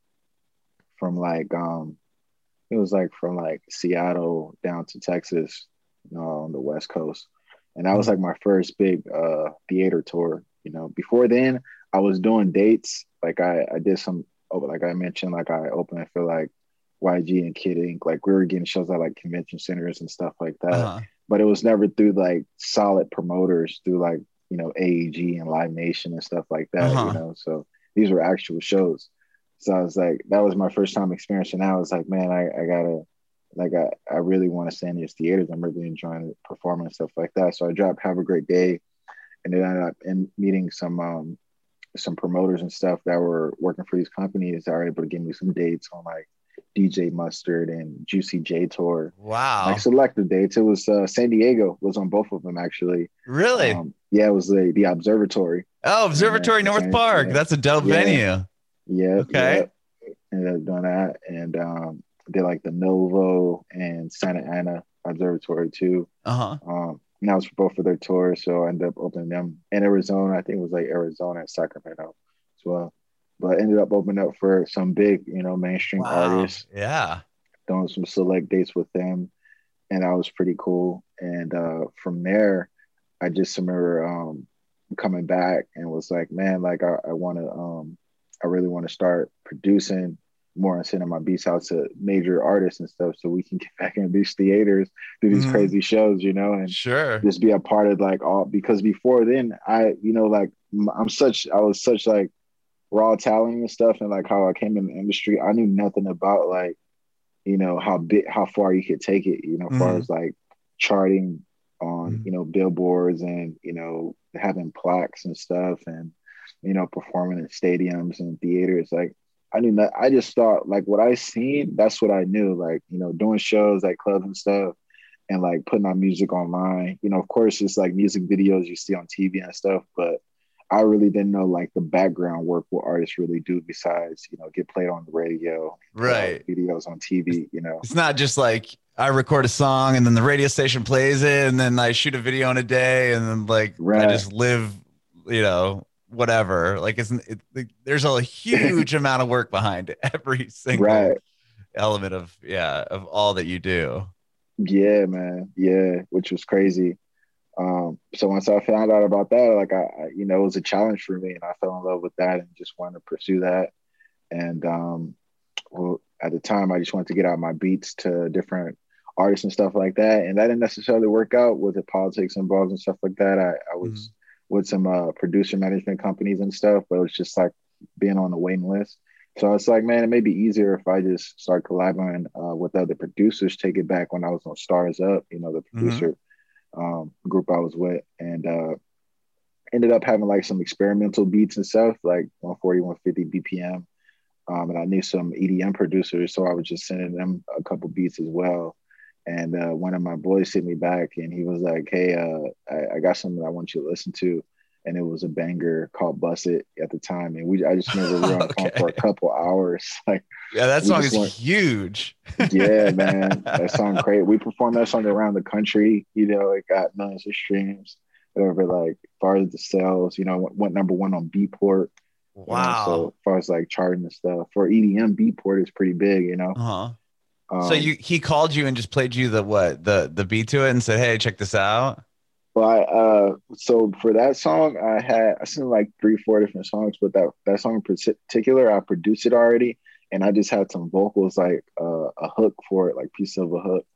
from like um it was like from like Seattle down to Texas, you know, on the West Coast. And that was like my first big uh theater tour. You know, before then I was doing dates. Like I, I did some oh, like I mentioned, like I opened for like Y G and Kid Ink. Like we were getting shows at like convention centers and stuff like that. Uh-huh. But it was never through like solid promoters through like, you know, A E G and Live Nation and stuff like that, Uh-huh. you know. So these were actual shows. So I was like, that was my first time experiencing that. I was like, man, I, I gotta, like, I, I really want to stay in these theaters. I'm really enjoying performing and stuff like that. So I dropped Have a Great Day, and then I ended up in meeting some, um, some promoters and stuff that were working for these companies that were able to give me some dates on like D J Mustard and Juicy J Tour. Wow. Like selective dates. It was uh, San Diego was on both of them actually. Really? Um, yeah, it was the the Observatory. Oh, Observatory and, North and, Park. yeah, That's a dope yeah, venue. Yeah. Okay. Yeah. Ended up doing that, and um, did like the Novo and Santa Ana Observatory too. Uh-huh. Um, and that was for both of their tours, so I ended up opening them in Arizona. I think it was like Arizona and Sacramento as well. But ended up opening up for some big, you know, mainstream Wow. artists. Yeah. Doing some select dates with them, and that was pretty cool. And uh, from there, I just remember um, coming back and was like, man, like I, I want to, um, I really want to start producing more and sending my beats out to major artists and stuff, so we can get back in these theaters, do these Mhm. crazy shows, you know, and Sure. just be a part of like all. Because before then, I, you know, like I'm such, I was such like raw talent and stuff, and like how I came in the industry, I knew nothing about like, you know, how big, how far you could take it, you know, as far Mhm. as like charting on, Mhm. you know, billboards and, you know, having plaques and stuff, and, you know, performing in stadiums and theaters. Like I knew that, I just thought like what I seen, that's what I knew, like, you know, doing shows like clubs and stuff, and like putting our music online. You know, of course it's like music videos you see on T V and stuff, but I really didn't know like the background work what artists really do besides, you know, get played on the radio, put out Right. videos on T V, you know. It's not just like I record a song and then the radio station plays it and then I shoot a video in a day and then like I Right. just live, you know, whatever. Like it's it, like, there's a huge amount of work behind every single Right. element of yeah of all that you do. Yeah, man. Yeah, which was crazy. Um, so once I found out about that, like I, I, you know, it was a challenge for me, and I fell in love with that and just wanted to pursue that. And um, well, at the time, I just wanted to get out my beats to different artists and stuff like that, and that didn't necessarily work out with the politics involved and stuff like that. I, I was Mm-hmm. with some uh, producer management companies and stuff, but it was just like being on the waiting list. So I was like, man, it may be easier if I just start collaborating uh, with other producers. Take it back when I was on Stars Up, you know, the Mm-hmm. producer um, group I was with, and uh, ended up having like some experimental beats and stuff, like one forty, one fifty B P M. Um, and I knew some E D M producers, so I was just sending them a couple beats as well. And uh, one of my boys hit me back, and he was like, "Hey, uh, I, I got something I want you to listen to." And it was a banger called "Bust It" at the time. And we, I just remember we were on the phone for a Okay. couple hours. Like, Yeah, that we song just is went, huge. yeah, man, that song great. We performed that song around the country. You know, it got millions of streams. Whatever, like, as far as the sales, you know, went, went number one on Beatport. You know, so Wow. as far as like charting and stuff for E D M, Beatport is pretty big. You know. Uh-huh. So Um, you he called you and just played you the what the the beat to it and said, "Hey, check this out." But I, uh, so for that song, I had I sent like three, four different songs, but that that song in particular, I produced it already, and I just had some vocals, like uh, a hook for it, like piece of a hook,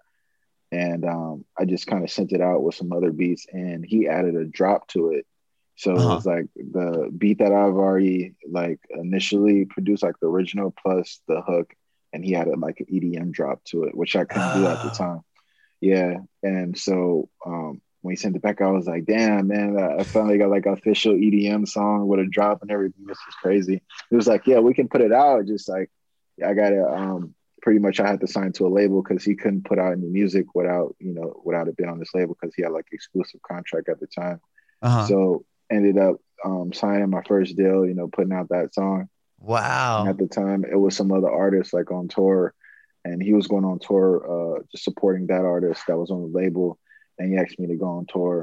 and um, I just kind of sent it out with some other beats, and he added a drop to it. So it Uh-huh. was like the beat that I've already like initially produced, like the original plus the hook, and he added like an E D M drop to it, which I couldn't do at the Oh, time. Yeah, and so um, when he sent it back, I was like, "Damn, man! I finally got like an official E D M song with a drop and everything. This is crazy." It was like, "Yeah, we can put it out." Just like I got to um, pretty much I had to sign to a label because he couldn't put out any music without you know without it being on this label because he had like exclusive contract at the time. uh-huh. So ended up um, signing my first deal. You know, putting out that song. And at Wow. the time, it was some other artists like on tour, and he was going on tour, uh, just supporting that artist that was on the label. And he asked me to go on tour.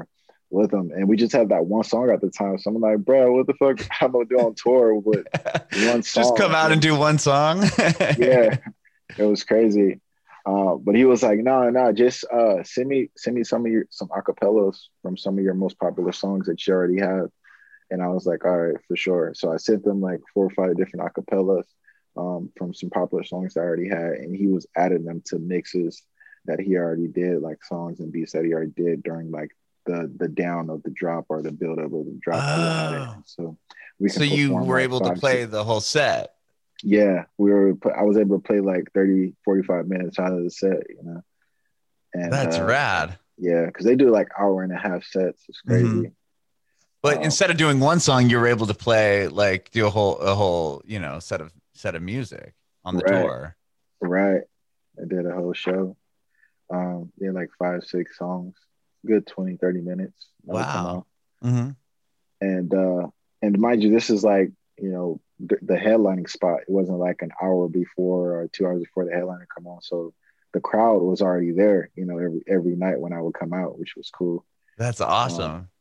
with them, and we just had that one song at the time. So I'm like, bro, what the fuck? I'm gonna do on tour with one Just come song? out and do one song. Yeah, it was crazy. Uh, but he was like, no, no, just uh, send me send me some of your some acapellas from some of your most popular songs that you already have. And I was like, all right, for sure. So I sent them like four or five different acapellas um, from some popular songs I already had, and he was adding them to mixes that he already did, like songs and beats that he already did during like the the down of the drop or the build up of the drop he would add it. Oh, And so we so can you perform were like able to five, play six. the whole set. Yeah, we were. I was able to play like thirty, forty-five minutes out of the set, you know, and That's uh, rad. yeah, because they do like hour and a half sets. It's Mm-hmm. crazy. But Um, instead of doing one song, you were able to play like do a whole a whole you know set of set of music on the right, tour. right. I did a whole show. Um, yeah, like five, six songs, good twenty, thirty minutes that would come Wow. out. Mm-hmm. And uh and mind you, this is like, you know, the, the headlining spot. It wasn't like an hour before or two hours before the headliner come on. So the crowd was already there, you know, every every night when I would come out, which was cool. That's Um, awesome.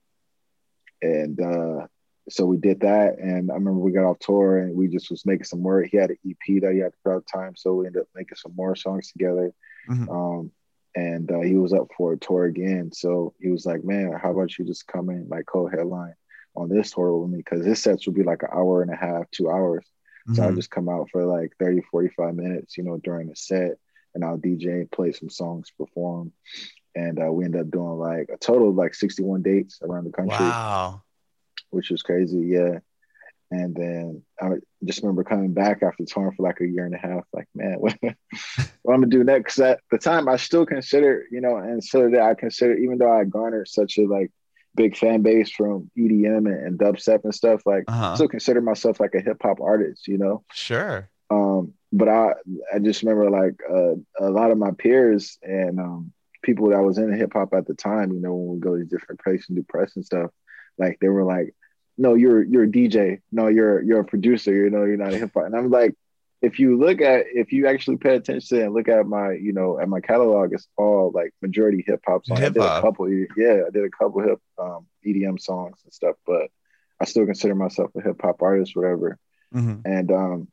and uh so we did that, and I remember we got off tour and we just was making some more. He had an E P that he had to put out time, so we ended up making some more songs together. Mm-hmm. Um, and uh, he was up for a tour again. So he was like, man, how about you just come in like co-headline on this tour with me? Because his sets would be like an hour and a half, two hours. So I'll Mm-hmm. just come out for like thirty, forty-five minutes, you know, during the set, and I'll D J, play some songs, perform. And uh, we ended up doing like a total of like sixty-one dates around the country, Wow. which was crazy. Yeah. And then I just remember coming back after touring for like a year and a half, like, man, what, what I'm gonna do next? At the time, I still consider, you know, and so that I consider, even though I garnered such a like big fan base from E D M and, and dubstep and stuff, like, Uh-huh. still consider myself like a hip hop artist, you know. Sure. Um, but I, I just remember like uh, a lot of my peers and um, people that was in hip hop at the time, you know, when we go to different places and do press and stuff, like they were like, no, you're you're a D J. No, you're you're a producer. You know, you're not a hip hop. And I'm like, if you look at, if you actually pay attention and look at my, you know, at my catalog, it's all like majority hip hop songs. I Hip did a hop. couple, yeah, I did a couple hip um, E D M songs and stuff, but I still consider myself a hip hop artist, whatever. Mm-hmm. And um,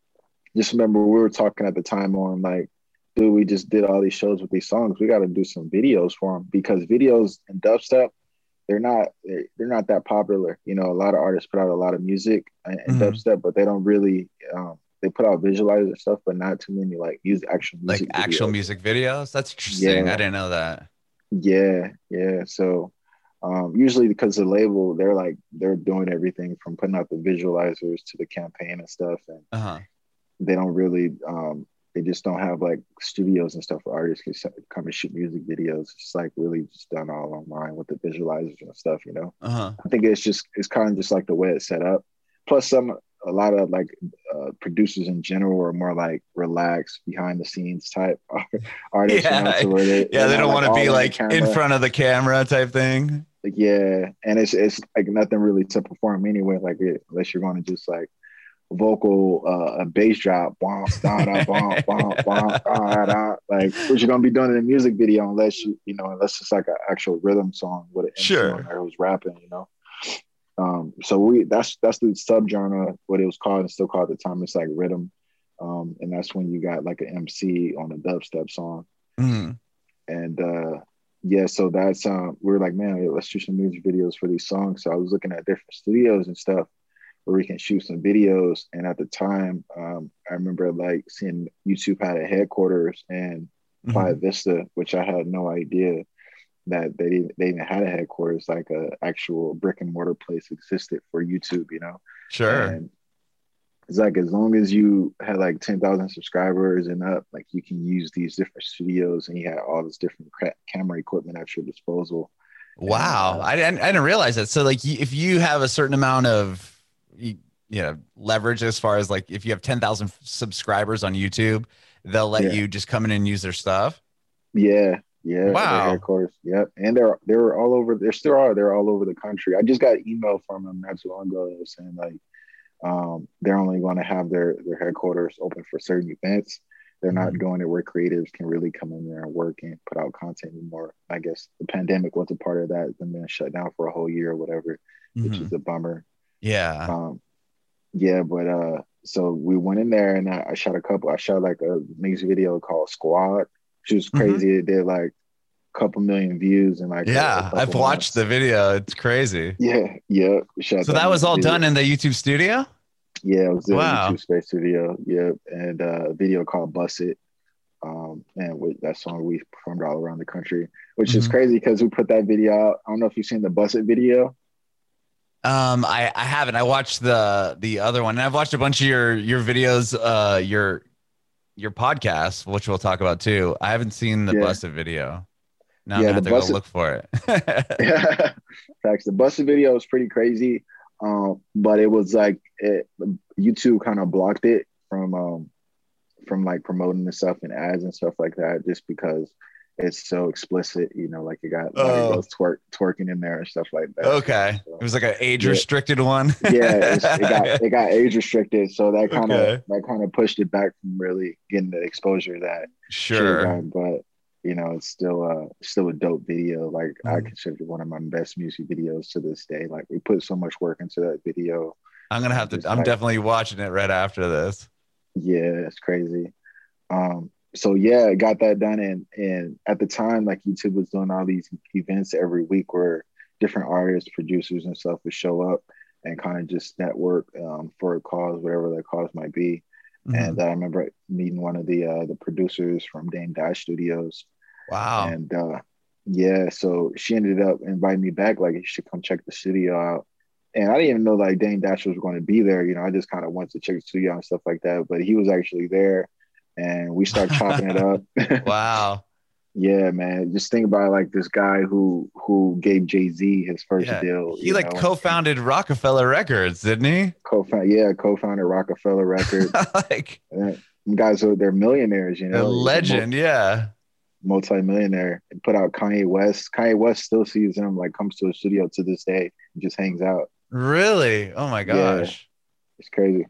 just remember we were talking at the time on like, dude, we just did all these shows with these songs. We got to do some videos for them, because videos and dubstep, they're not they're, they're not that popular. You know, a lot of artists put out a lot of music and, and Mm-hmm. dubstep, but they don't really um, they put out visualizers and stuff, but not too many like music actual Like music actual videos. music videos. That's interesting. I Yeah, didn't know that. yeah, yeah. So um, usually because the label, they're like they're doing everything from putting out the visualizers to the campaign and stuff, and Uh-huh. they don't really um they just don't have like studios and stuff where artists can come and shoot music videos. It's like really just done all online with the visualizers and stuff, you know. Uh-huh. I think it's just it's kind of just like the way it's set up. Plus some a lot of like uh, producers in general are more like relaxed behind the scenes type artists, you know, Yeah. to where they Yeah, they're they not don't like want to all be on the like in camera. front of the camera type thing. Like, yeah, and it's it's like nothing really to perform anyway. Like it, unless you're going to just like vocal uh, a bass drop, bomb, da da bomb, bomb, bomb, da da. Like what you're gonna be doing in a music video, unless you you know, unless it's like an actual rhythm song with an M C on Sure. there who's rapping, you know. Um, so we that's that's the subgenre what it was called and still called at the time. It's like rhythm, um, and that's when you got like an M C on a dubstep song, Mm. and uh, yeah, so that's um, we were like, man, let's do some music videos for these songs. So I was looking at different studios and stuff where we can shoot some videos. And at the time, um, I remember like seeing YouTube had a headquarters in Playa Mm-hmm. Vista, which I had no idea that they didn't, they even had a headquarters, like a actual brick and mortar place existed for YouTube, you know? Sure. And it's like, as long as you had like ten thousand subscribers and up, like you can use these different studios and you had all this different ca- camera equipment at your disposal. And Wow. uh, I didn't I didn't realize that. So like y- if you have a certain amount of you, you know, leverage as far as like if you have ten thousand subscribers on YouTube, they'll let yeah, you just come in and use their stuff. yeah, yeah, their Wow. headquarters. Yep. And they're they're all over, they still are, they're all over the country. I just got an email from them not too long ago saying like um they're only going to have their their headquarters open for certain events. They're not Mhm. doing it where creatives can really come in there and work and put out content anymore. I guess the pandemic was a part of that. Them being shut down for a whole year or whatever, which is Mhm. a bummer. Yeah. Um, yeah, but uh, so we went in there and I, I shot a couple. I shot like a music video called Squad, which was Mhm. crazy. It did like a couple million views in like a, a Yeah. I've couple watched the months. video. It's crazy. Yeah, yeah. We shot So that that was music all video. done in the YouTube studio? Yeah, it was a YouTube Wow. Space Studio. Yep, and uh, a video called "Bust It." Um, and with that song we performed all around the country, which is Mhm. crazy because we put that video out. I don't know if you've seen the "Bust It" video. Um, I, I haven't. I watched the the other one, and I've watched a bunch of your your videos, uh, your your podcast, which we'll talk about too. I haven't seen the Yeah, busted video. Now I'm yeah. gonna The have to go "Bust It," look for it. facts. The "Bust It" video was pretty crazy, um, but it was like it, YouTube kind of blocked it from um, from like promoting the stuff and ads and stuff like that, just because it's so explicit. You know, like it got a lot of Oh, girls twerk twerking in there and stuff like that. You know, okay. It so was like an age yeah. restricted one. Yeah, it's, it got it got age restricted, so that kind of Okay. that kind of pushed it back from really getting the exposure that should have Sure. gotten. But you know, it's still uh still a dope video. Like I Mhm. consider it one of my best music videos to this day. Like we put so much work into that video, I'm gonna and have to. just I'm like definitely watching it right after this. yeah, it's crazy. Um, so yeah, I got that done, and and at the time, like YouTube was doing all these events every week where different artists, producers, and stuff would show up and kind of just network um, for a cause, whatever that cause might be. Mhm. And I remember meeting one of the uh, the producers from Dame Dash Studios, Wow. and uh, yeah, so she ended up inviting me back, like you should come check the studio out. And I didn't even know like Dame Dash was going to be there. You know, I just kind of went to check the studio and stuff like that. But he was actually there, and we started chopping it up. Wow. Yeah, man. Just think about like this guy who who gave Jay Z his first Yeah. deal. He You like know, and, and co-founded Rockefeller Records, didn't he? co-found yeah co-founded Rockefeller Records. Like And them guys are they're millionaires. You a know, he's a legend. Yeah. multi-millionaire. And put out Kanye West. Kanye West still sees him, like comes to a studio to this day and just hangs out. Really? Oh my Yeah, gosh. it's crazy.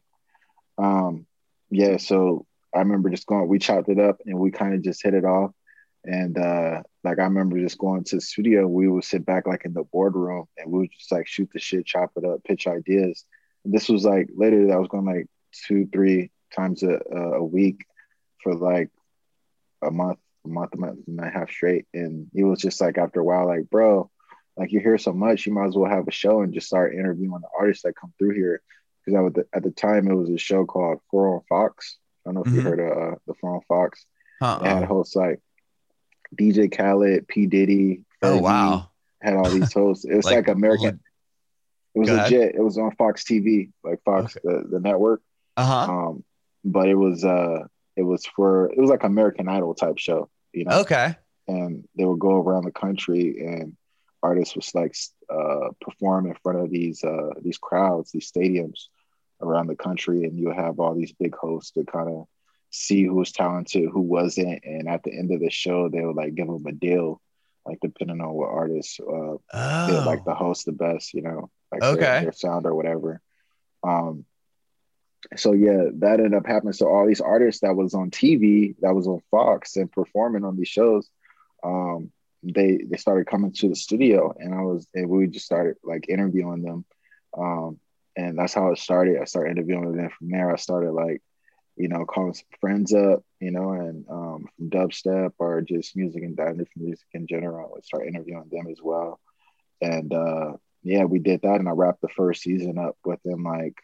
Um, yeah, so I remember just going, we chopped it up and we kind of just hit it off. And uh, like I remember just going to the studio, we would sit back like in the boardroom and we would just like shoot the shit, chop it up, pitch ideas. And this was like literally I was going like two, three times a a week for like a month, a month, a month and a half straight. And it was just like after a while, like, bro, like you hear so much, you might as well have a show and just start interviewing the artists that come through here. Because I would at the time it was a show called Four on Fox. I don't know if you Mhm. heard of uh, the Four on Fox. They had Uh-uh. hosts like D J Khaled, P Diddy, Oh Fergie, wow. had all these hosts. It was Like like American. le- It was go ahead. legit. It was on Fox T V, like Fox Okay. the the network. Uh-huh. Um, but it was uh it was for it was like American Idol type show, you know. Okay. And they would go around the country and artists was like uh, perform in front of these uh, these crowds, these stadiums around the country, and you would have all these big hosts to kind of see who was talented, who wasn't, and at the end of the show, they would like give them a deal, like depending on what artists uh, fit like Oh. the host the best, you know, like their Okay. their sound or whatever. Um, so yeah, that ended up happening. So all these artists that was on T V, that was on Fox and performing on these shows, um, they they started coming to the studio, and I was and we just started like interviewing them, um, and that's how it started. I started interviewing them. From there, I started like, you know, calling some friends up, you know, and um, from dubstep or just music and different music in general. I started interviewing them as well, and uh, yeah, we did that, and I wrapped the first season up within like,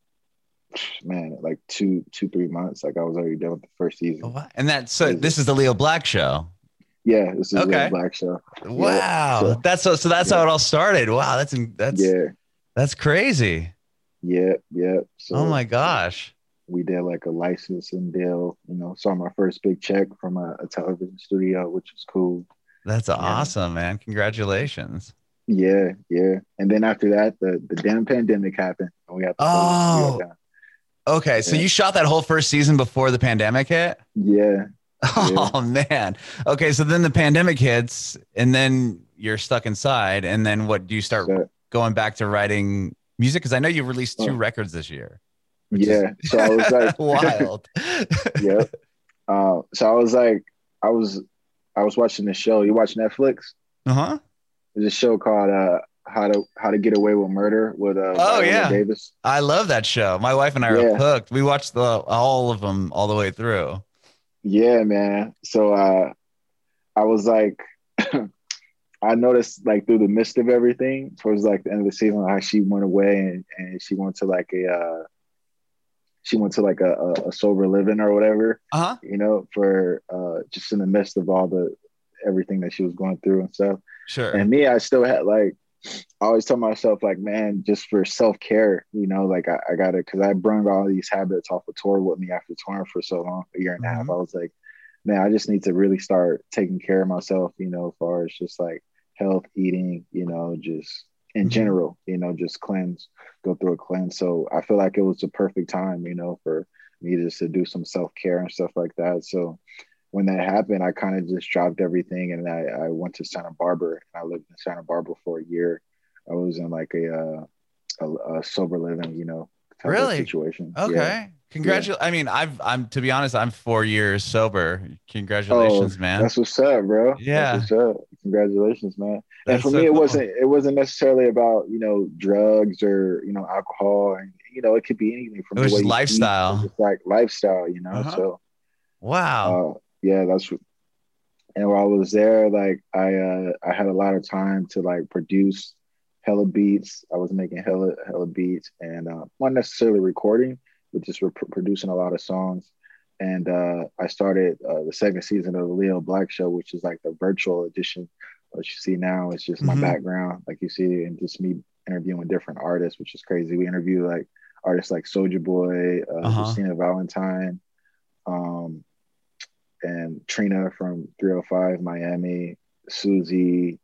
man, like two, two, three months. Like I was already done with the first Oh, season. wow. And that so Crazy. this is the Leo Black show. Yeah, this is Okay. a Black show. Wow. So That's so so that's yeah, how it all started. Wow, that's that's yeah, that's crazy. yeah, yeah. Oh So my gosh. we did like a licensing deal, you know, saw my first big check from a, a television studio, which was cool. That's And awesome, man. Congratulations. yeah, yeah. And then after that, the, the damn pandemic happened and we had to close the studio Oh, down. okay. So Yeah, you shot that whole first season before the pandemic hit? yeah, yeah. Oh man. Okay, so then the pandemic hits and then you're stuck inside and then what do you start So going back to writing music? Because I know you released two uh, records this year, which is yeah. So I was like, wild. yep. Uh, so I was like, I was, I was watching the show. You watch Netflix? Uh huh. There's a show called uh, How to How to Get Away with Murder with uh, Oh Viola yeah, Davis. I love that show. My wife and I are Yeah, hooked. We watched the all of them all the way through. yeah, man. So uh, I was like, I noticed like through the midst of everything, towards like the end of the season, how she went away and, and she went to like a uh, she went to like a, a, a sober living or whatever, Uh huh. you know, for uh, just in the midst of all the everything that she was going through and stuff. Sure. And me, I still had like, I always tell myself like, man, just for self care, you know, like I, I gotta, because I brung all these habits off of tour with me after touring for so long, a year and a half. Hmm. I was like, man, I just need to really start taking care of myself, you know, as far as just like health, eating, you know, just in Hmm. general, you know, just cleanse, go through a cleanse. So I feel like it was the perfect time, you know, for me just to do some self care and stuff like that. So when that happened, I kind of just dropped everything and I, I went to Santa Barbara. I lived in Santa Barbara for a year. I was in like a, uh, a, a sober living, you know, type of Really? situation. Yeah, Okay. yeah. Congratulations. I mean, I've I'm to be honest, I'm four years sober. Oh, Congratulations, man. that's what's up, bro. That's Yeah, what's up. Congratulations, man. And that's for so me, it cool. wasn't it wasn't necessarily about, you know, drugs or, you know, alcohol, and you know, it could be anything It from the was way just you eat to lifestyle. just like lifestyle, you Uh know. huh. So Wow. uh yeah, that's and while I was there, like I uh I had a lot of time to like produce hella beats. I was making hella hella beats and uh not necessarily recording, but just re- producing a lot of songs. And uh I started uh, the second season of the Leo Black Show, which is like the virtual edition. What you see now is just my Hmm. background, like you see, and just me interviewing different artists, which is crazy. We interview like artists like Soulja Boy, Uh uh, huh. Justina Valentine, um, and Trina from three oh five Miami, Susie,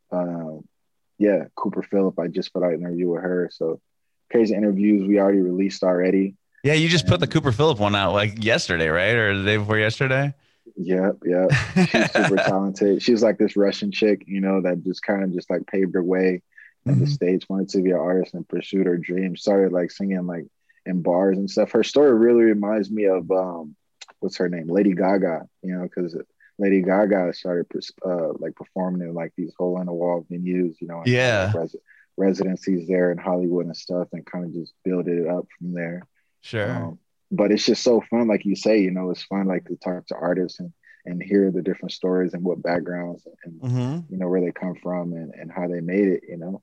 um, yeah, Cooper Phillip. I just put out an interview with her. So crazy interviews we already released already. Yeah, you just put the And Cooper Phillip one out like yesterday, right? Or the day before yesterday? yep, yep. She's super talented. She's like this Russian chick, you know, that just kind of just like paved her way in the Hmm. States, wanted to be an artist and pursued her dreams. Started like singing like in bars and stuff. Her story really reminds me of um, what's her name, Lady Gaga. You know, because Lady Gaga started uh, like performing in like these hole in the wall venues, you know, and had like Yeah, res- residencies there in Hollywood and stuff, and kind of just build it up from there. sure. Um, but it's just so fun, like you say, you know, it's fun like to talk to artists and and hear the different stories and what backgrounds and Hmm. you know where they come from and, and how they made it, you know,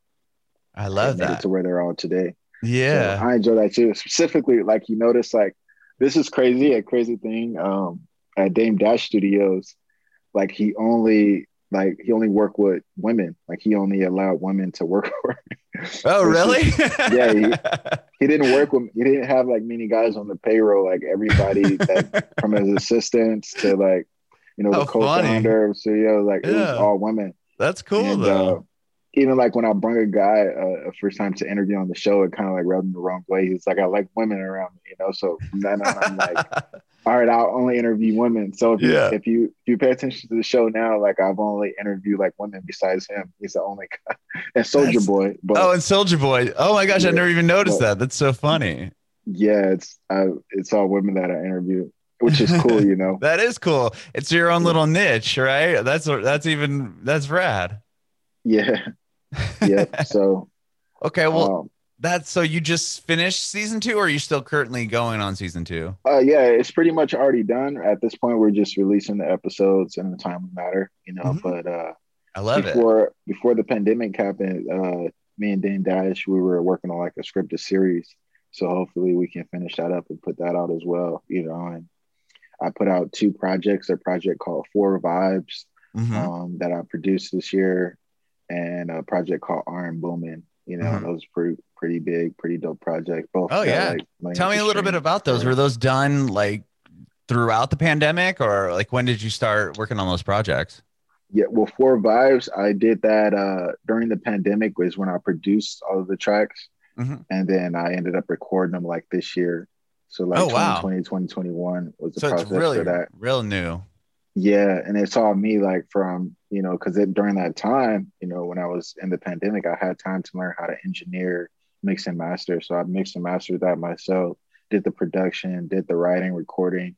I how they love made it that. to where they're all today. So Yeah. I enjoy that too. Specifically, like you notice, like this is crazy, a crazy thing. Um, at Dame Dash Studios, like he only like he only worked with women. Like he only allowed women to work for him, Oh, which really? is yeah. He, he didn't work with he didn't have like many guys on the payroll. Like everybody that from his assistants to like you know the How funny. co-founder of studio, like it was Yeah, all women. that's cool And uh, though. even like when I brought a guy uh, a first time to interview on the show, it kind of like rubbed him the wrong way. He's like, I like women around me, you know. So from then on, I'm like, all right, I'll only interview women. So if you Yeah. if you if you pay attention to the show now, like I've only interviewed like women besides him. He's the only guy, and Soldier That's Boy. oh, But and Soldier Boy. Oh my gosh, I yeah, never even noticed but that. That's so funny. yeah, it's uh, it's all women that I interview, which is cool, you know. That is cool. It's your own Yeah, little niche, right? That's that's even that's rad. yeah, yep. So Okay, well, um, that's so you just finished season two, or are you still currently going on season two? Uh, yeah, it's pretty much already done. At this point, we're just releasing the episodes in a timely manner, you know. Hmm. But uh, I love it. before before the pandemic happened, uh, me and Dane Dash, we were working on like a scripted series. So hopefully we can finish that up and put that out as well, you know. And I put out two projects, a project called Four Vibes Hmm. um, that I produced this year, and a project called Iron Boomin'. You know, Hmm. those pretty pretty big, pretty dope projects. Both Oh got yeah. like Tell millions me of a little bit streams about those. Were for those done like throughout the pandemic, or like when did you start working on those projects? yeah, well, Four Vibes, I did that uh, during the pandemic was when I produced all of the tracks. Hmm. And then I ended up recording them like this year. So Oh like wow. twenty twenty, twenty twenty-one was the So it's process for really that. real new. Yeah. And it's all me like from, you know, because during that time, you know, when I was in the pandemic, I had time to learn how to engineer, mix and master. So I mixed and mastered that myself, did the production, did the writing, recording,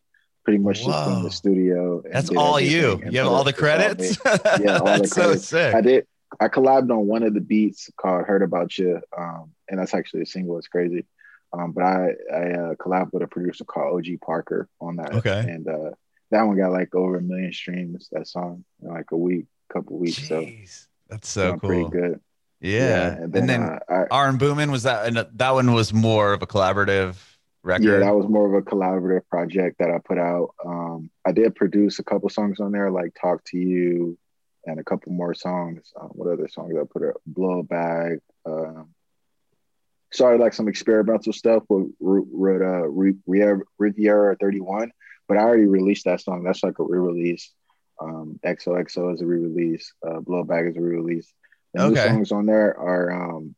pretty much just been in the Whoa. studio. And That's did all you. everything. You have But all the it's all me. credits? Yeah, all the That's so credits. sick. I did. I collabed on one of the beats called "Heard About You," um, and that's actually a single. It's crazy. Um, but I I uh, collabed with a producer called O G Parker on that, Okay. and uh, that one got like over a million streams. That song in like a week, couple weeks. So Jeez. That's so doing pretty cool. good. Yeah. Yeah, and then, And then uh, I Aaron Boomin, was that, and that one was more of a collaborative yeah, record? that was more of a collaborative project that I put out. Um, I did produce a couple songs on there, like "Talk to You," and a couple more songs. Um, what other songs I put out? "Blow a Bag." Um, started like some experimental stuff with wrote uh Riviera, Riviera thirty-one, but I already released that song. That's like a re-release. Um, X O X O is a re-release. Uh, Blow Back is a re-release. The new Okay. songs on there are um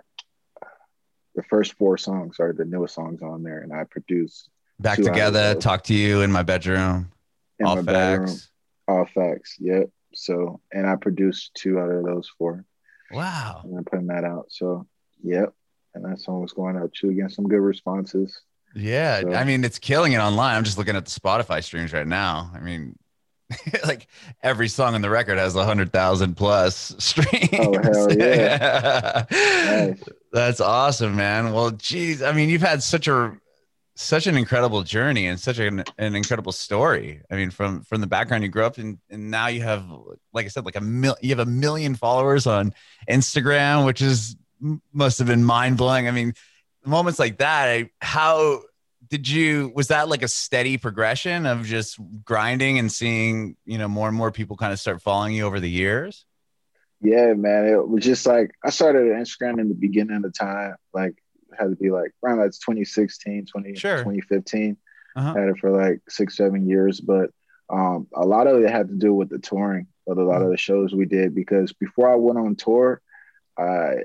the first four songs are the newest songs on there, and I produced Back two out of Together, those Talk to You, In My Bedroom, in All my bedroom. Facts. All Facts. Yep. So, and I produced two out of those four, Wow. and I'm putting that out. So, yep. And that song was going out too, getting some good responses. Yeah. So, I mean, it's killing it online. I'm just looking at the Spotify streams right now. I mean, like every song on the record has a hundred thousand plus streams. oh hell yeah. Nice. That's awesome, man. Well, geez, I mean, you've had such a such an incredible journey and such an, an incredible story. I mean, from from the background you grew up in, and now you have, like I said, like a mil, you have a million followers on Instagram, which is must have been mind blowing. I mean, moments like that, I, how did you, was that like a steady progression of just grinding and seeing, you know, more and more people kind of start following you over the years? Yeah, man. It was just like I started Instagram in the beginning of the time, like it had to be like around that's twenty sixteen, twenty, Sure. twenty fifteen. Uh-huh. Had it for like six, seven years. But um, a lot of it had to do with the touring of a lot Mm-hmm. of the shows we did, because before I went on tour, I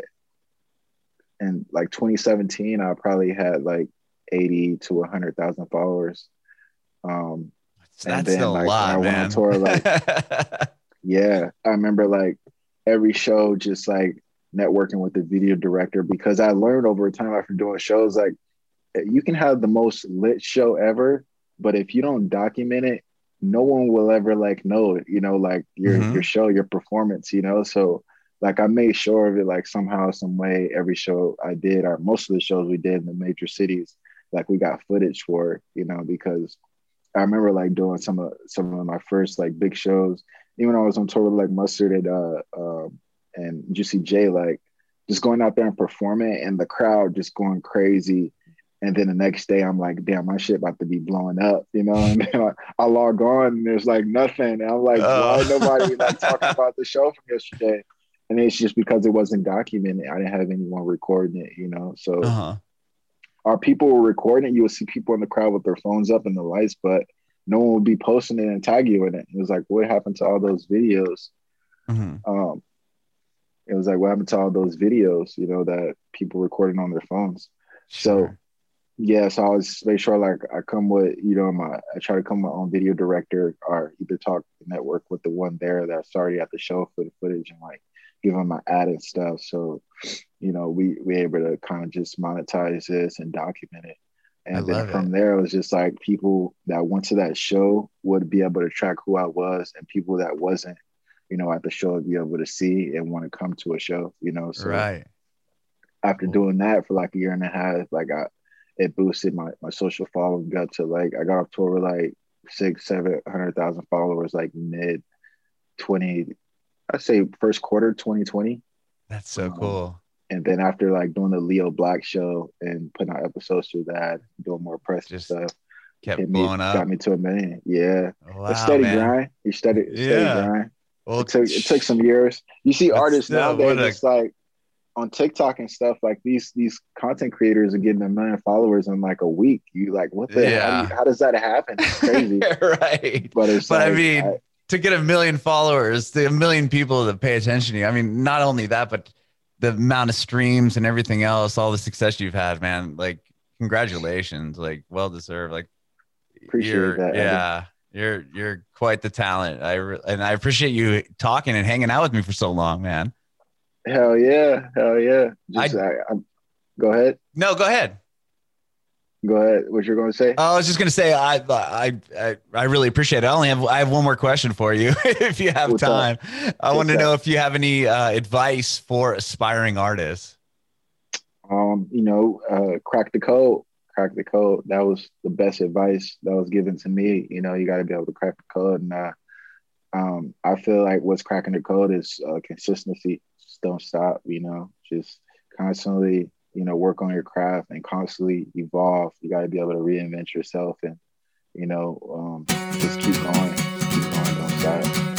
in like twenty seventeen, I probably had like eighty to a hundred thousand followers. Um, So and that's then still a like when I lot, went on man. tour, like yeah, I remember like every show just like networking with the video director, because I learned over time after doing shows, like you can have the most lit show ever, but if you don't document it, no one will ever like know it, you know, like your Mm-hmm. your show, your performance, you know. So like I made sure of it, like somehow, some way, every show I did, or most of the shows we did in the major cities, like we got footage for it, you know, because I remember like doing some of some of my first like big shows, even when I was on tour with like Mustard and uh um and Juicy J, like just going out there and performing and the crowd just going crazy. And then the next day I'm like, damn, my shit about to be blowing up, you know? And then I, I log on and there's like nothing. And I'm like, Oh. why nobody like talking about the show from yesterday? And it's just because it wasn't documented. I didn't have anyone recording it, you know? So Uh-huh. our people were recording it. You would see people in the crowd with their phones up and the lights, but no one would be posting it and tag you in it. It was like, what happened to all those videos? Mm-hmm. Um, it was like, what happened to all those videos, you know, that people recording on their phones? Sure. So yeah, so I always make sure like I come with, you know, my I try to come with my own video director, or either talk network with the one there that's already at the show for the footage, and like give them my ad and stuff. So, you know, we we able to kind of just monetize this and document it. I And then love from it. there, it was just like people that went to that show would be able to track who I was, and people that wasn't, you know, at the show would be able to see and want to come to a show, you know. So Right. after doing that for like a year and a half, like I it boosted my, my social following, got to like I got off tour with like six, seven hundred thousand followers like mid twenty, I'd say first quarter twenty twenty. That's so Um, cool. and then after like doing the Leo Black show and putting out episodes through that, doing more press and Just stuff, kept hit me, blowing up. got me to a million. Yeah. Wow, A steady man. grind. You steady, steady Yeah. grind. Well, It took it took some years. You see But artists still, nowadays, what a- it's like on TikTok and stuff, like these these content creators are getting a million followers in like a week. You like, what the how, do you, Yeah. how does that happen? It's crazy. Right. But it's But I like, mean, I- to get a million followers, the a million people that pay attention to you. I mean, not only that, but the amount of streams and everything else, all the success you've had, man. Like, congratulations. Like, well deserved. Like, Appreciate you're, that, Evan. yeah, you're you're quite the talent. I re- and I appreciate you talking and hanging out with me for so long, man. hell yeah, hell yeah. Just I- I, I, go ahead. No, go ahead. Go ahead. What you're going to say? I was just going to say, I, I, I, I really appreciate it. I only have, I have one more question for you if you have What's time. up? I want What's to know up? if you have any uh, advice for aspiring artists. Um, you know, uh, crack the code. Crack the code. That was the best advice that was given to me. You know, you got to be able to crack the code. And uh, um, I feel like what's cracking the code is uh, consistency. Just don't stop. You know, just constantly, you know, work on your craft and constantly evolve. You got to be able to reinvent yourself and, you know, um, just keep going, keep going, don't stop.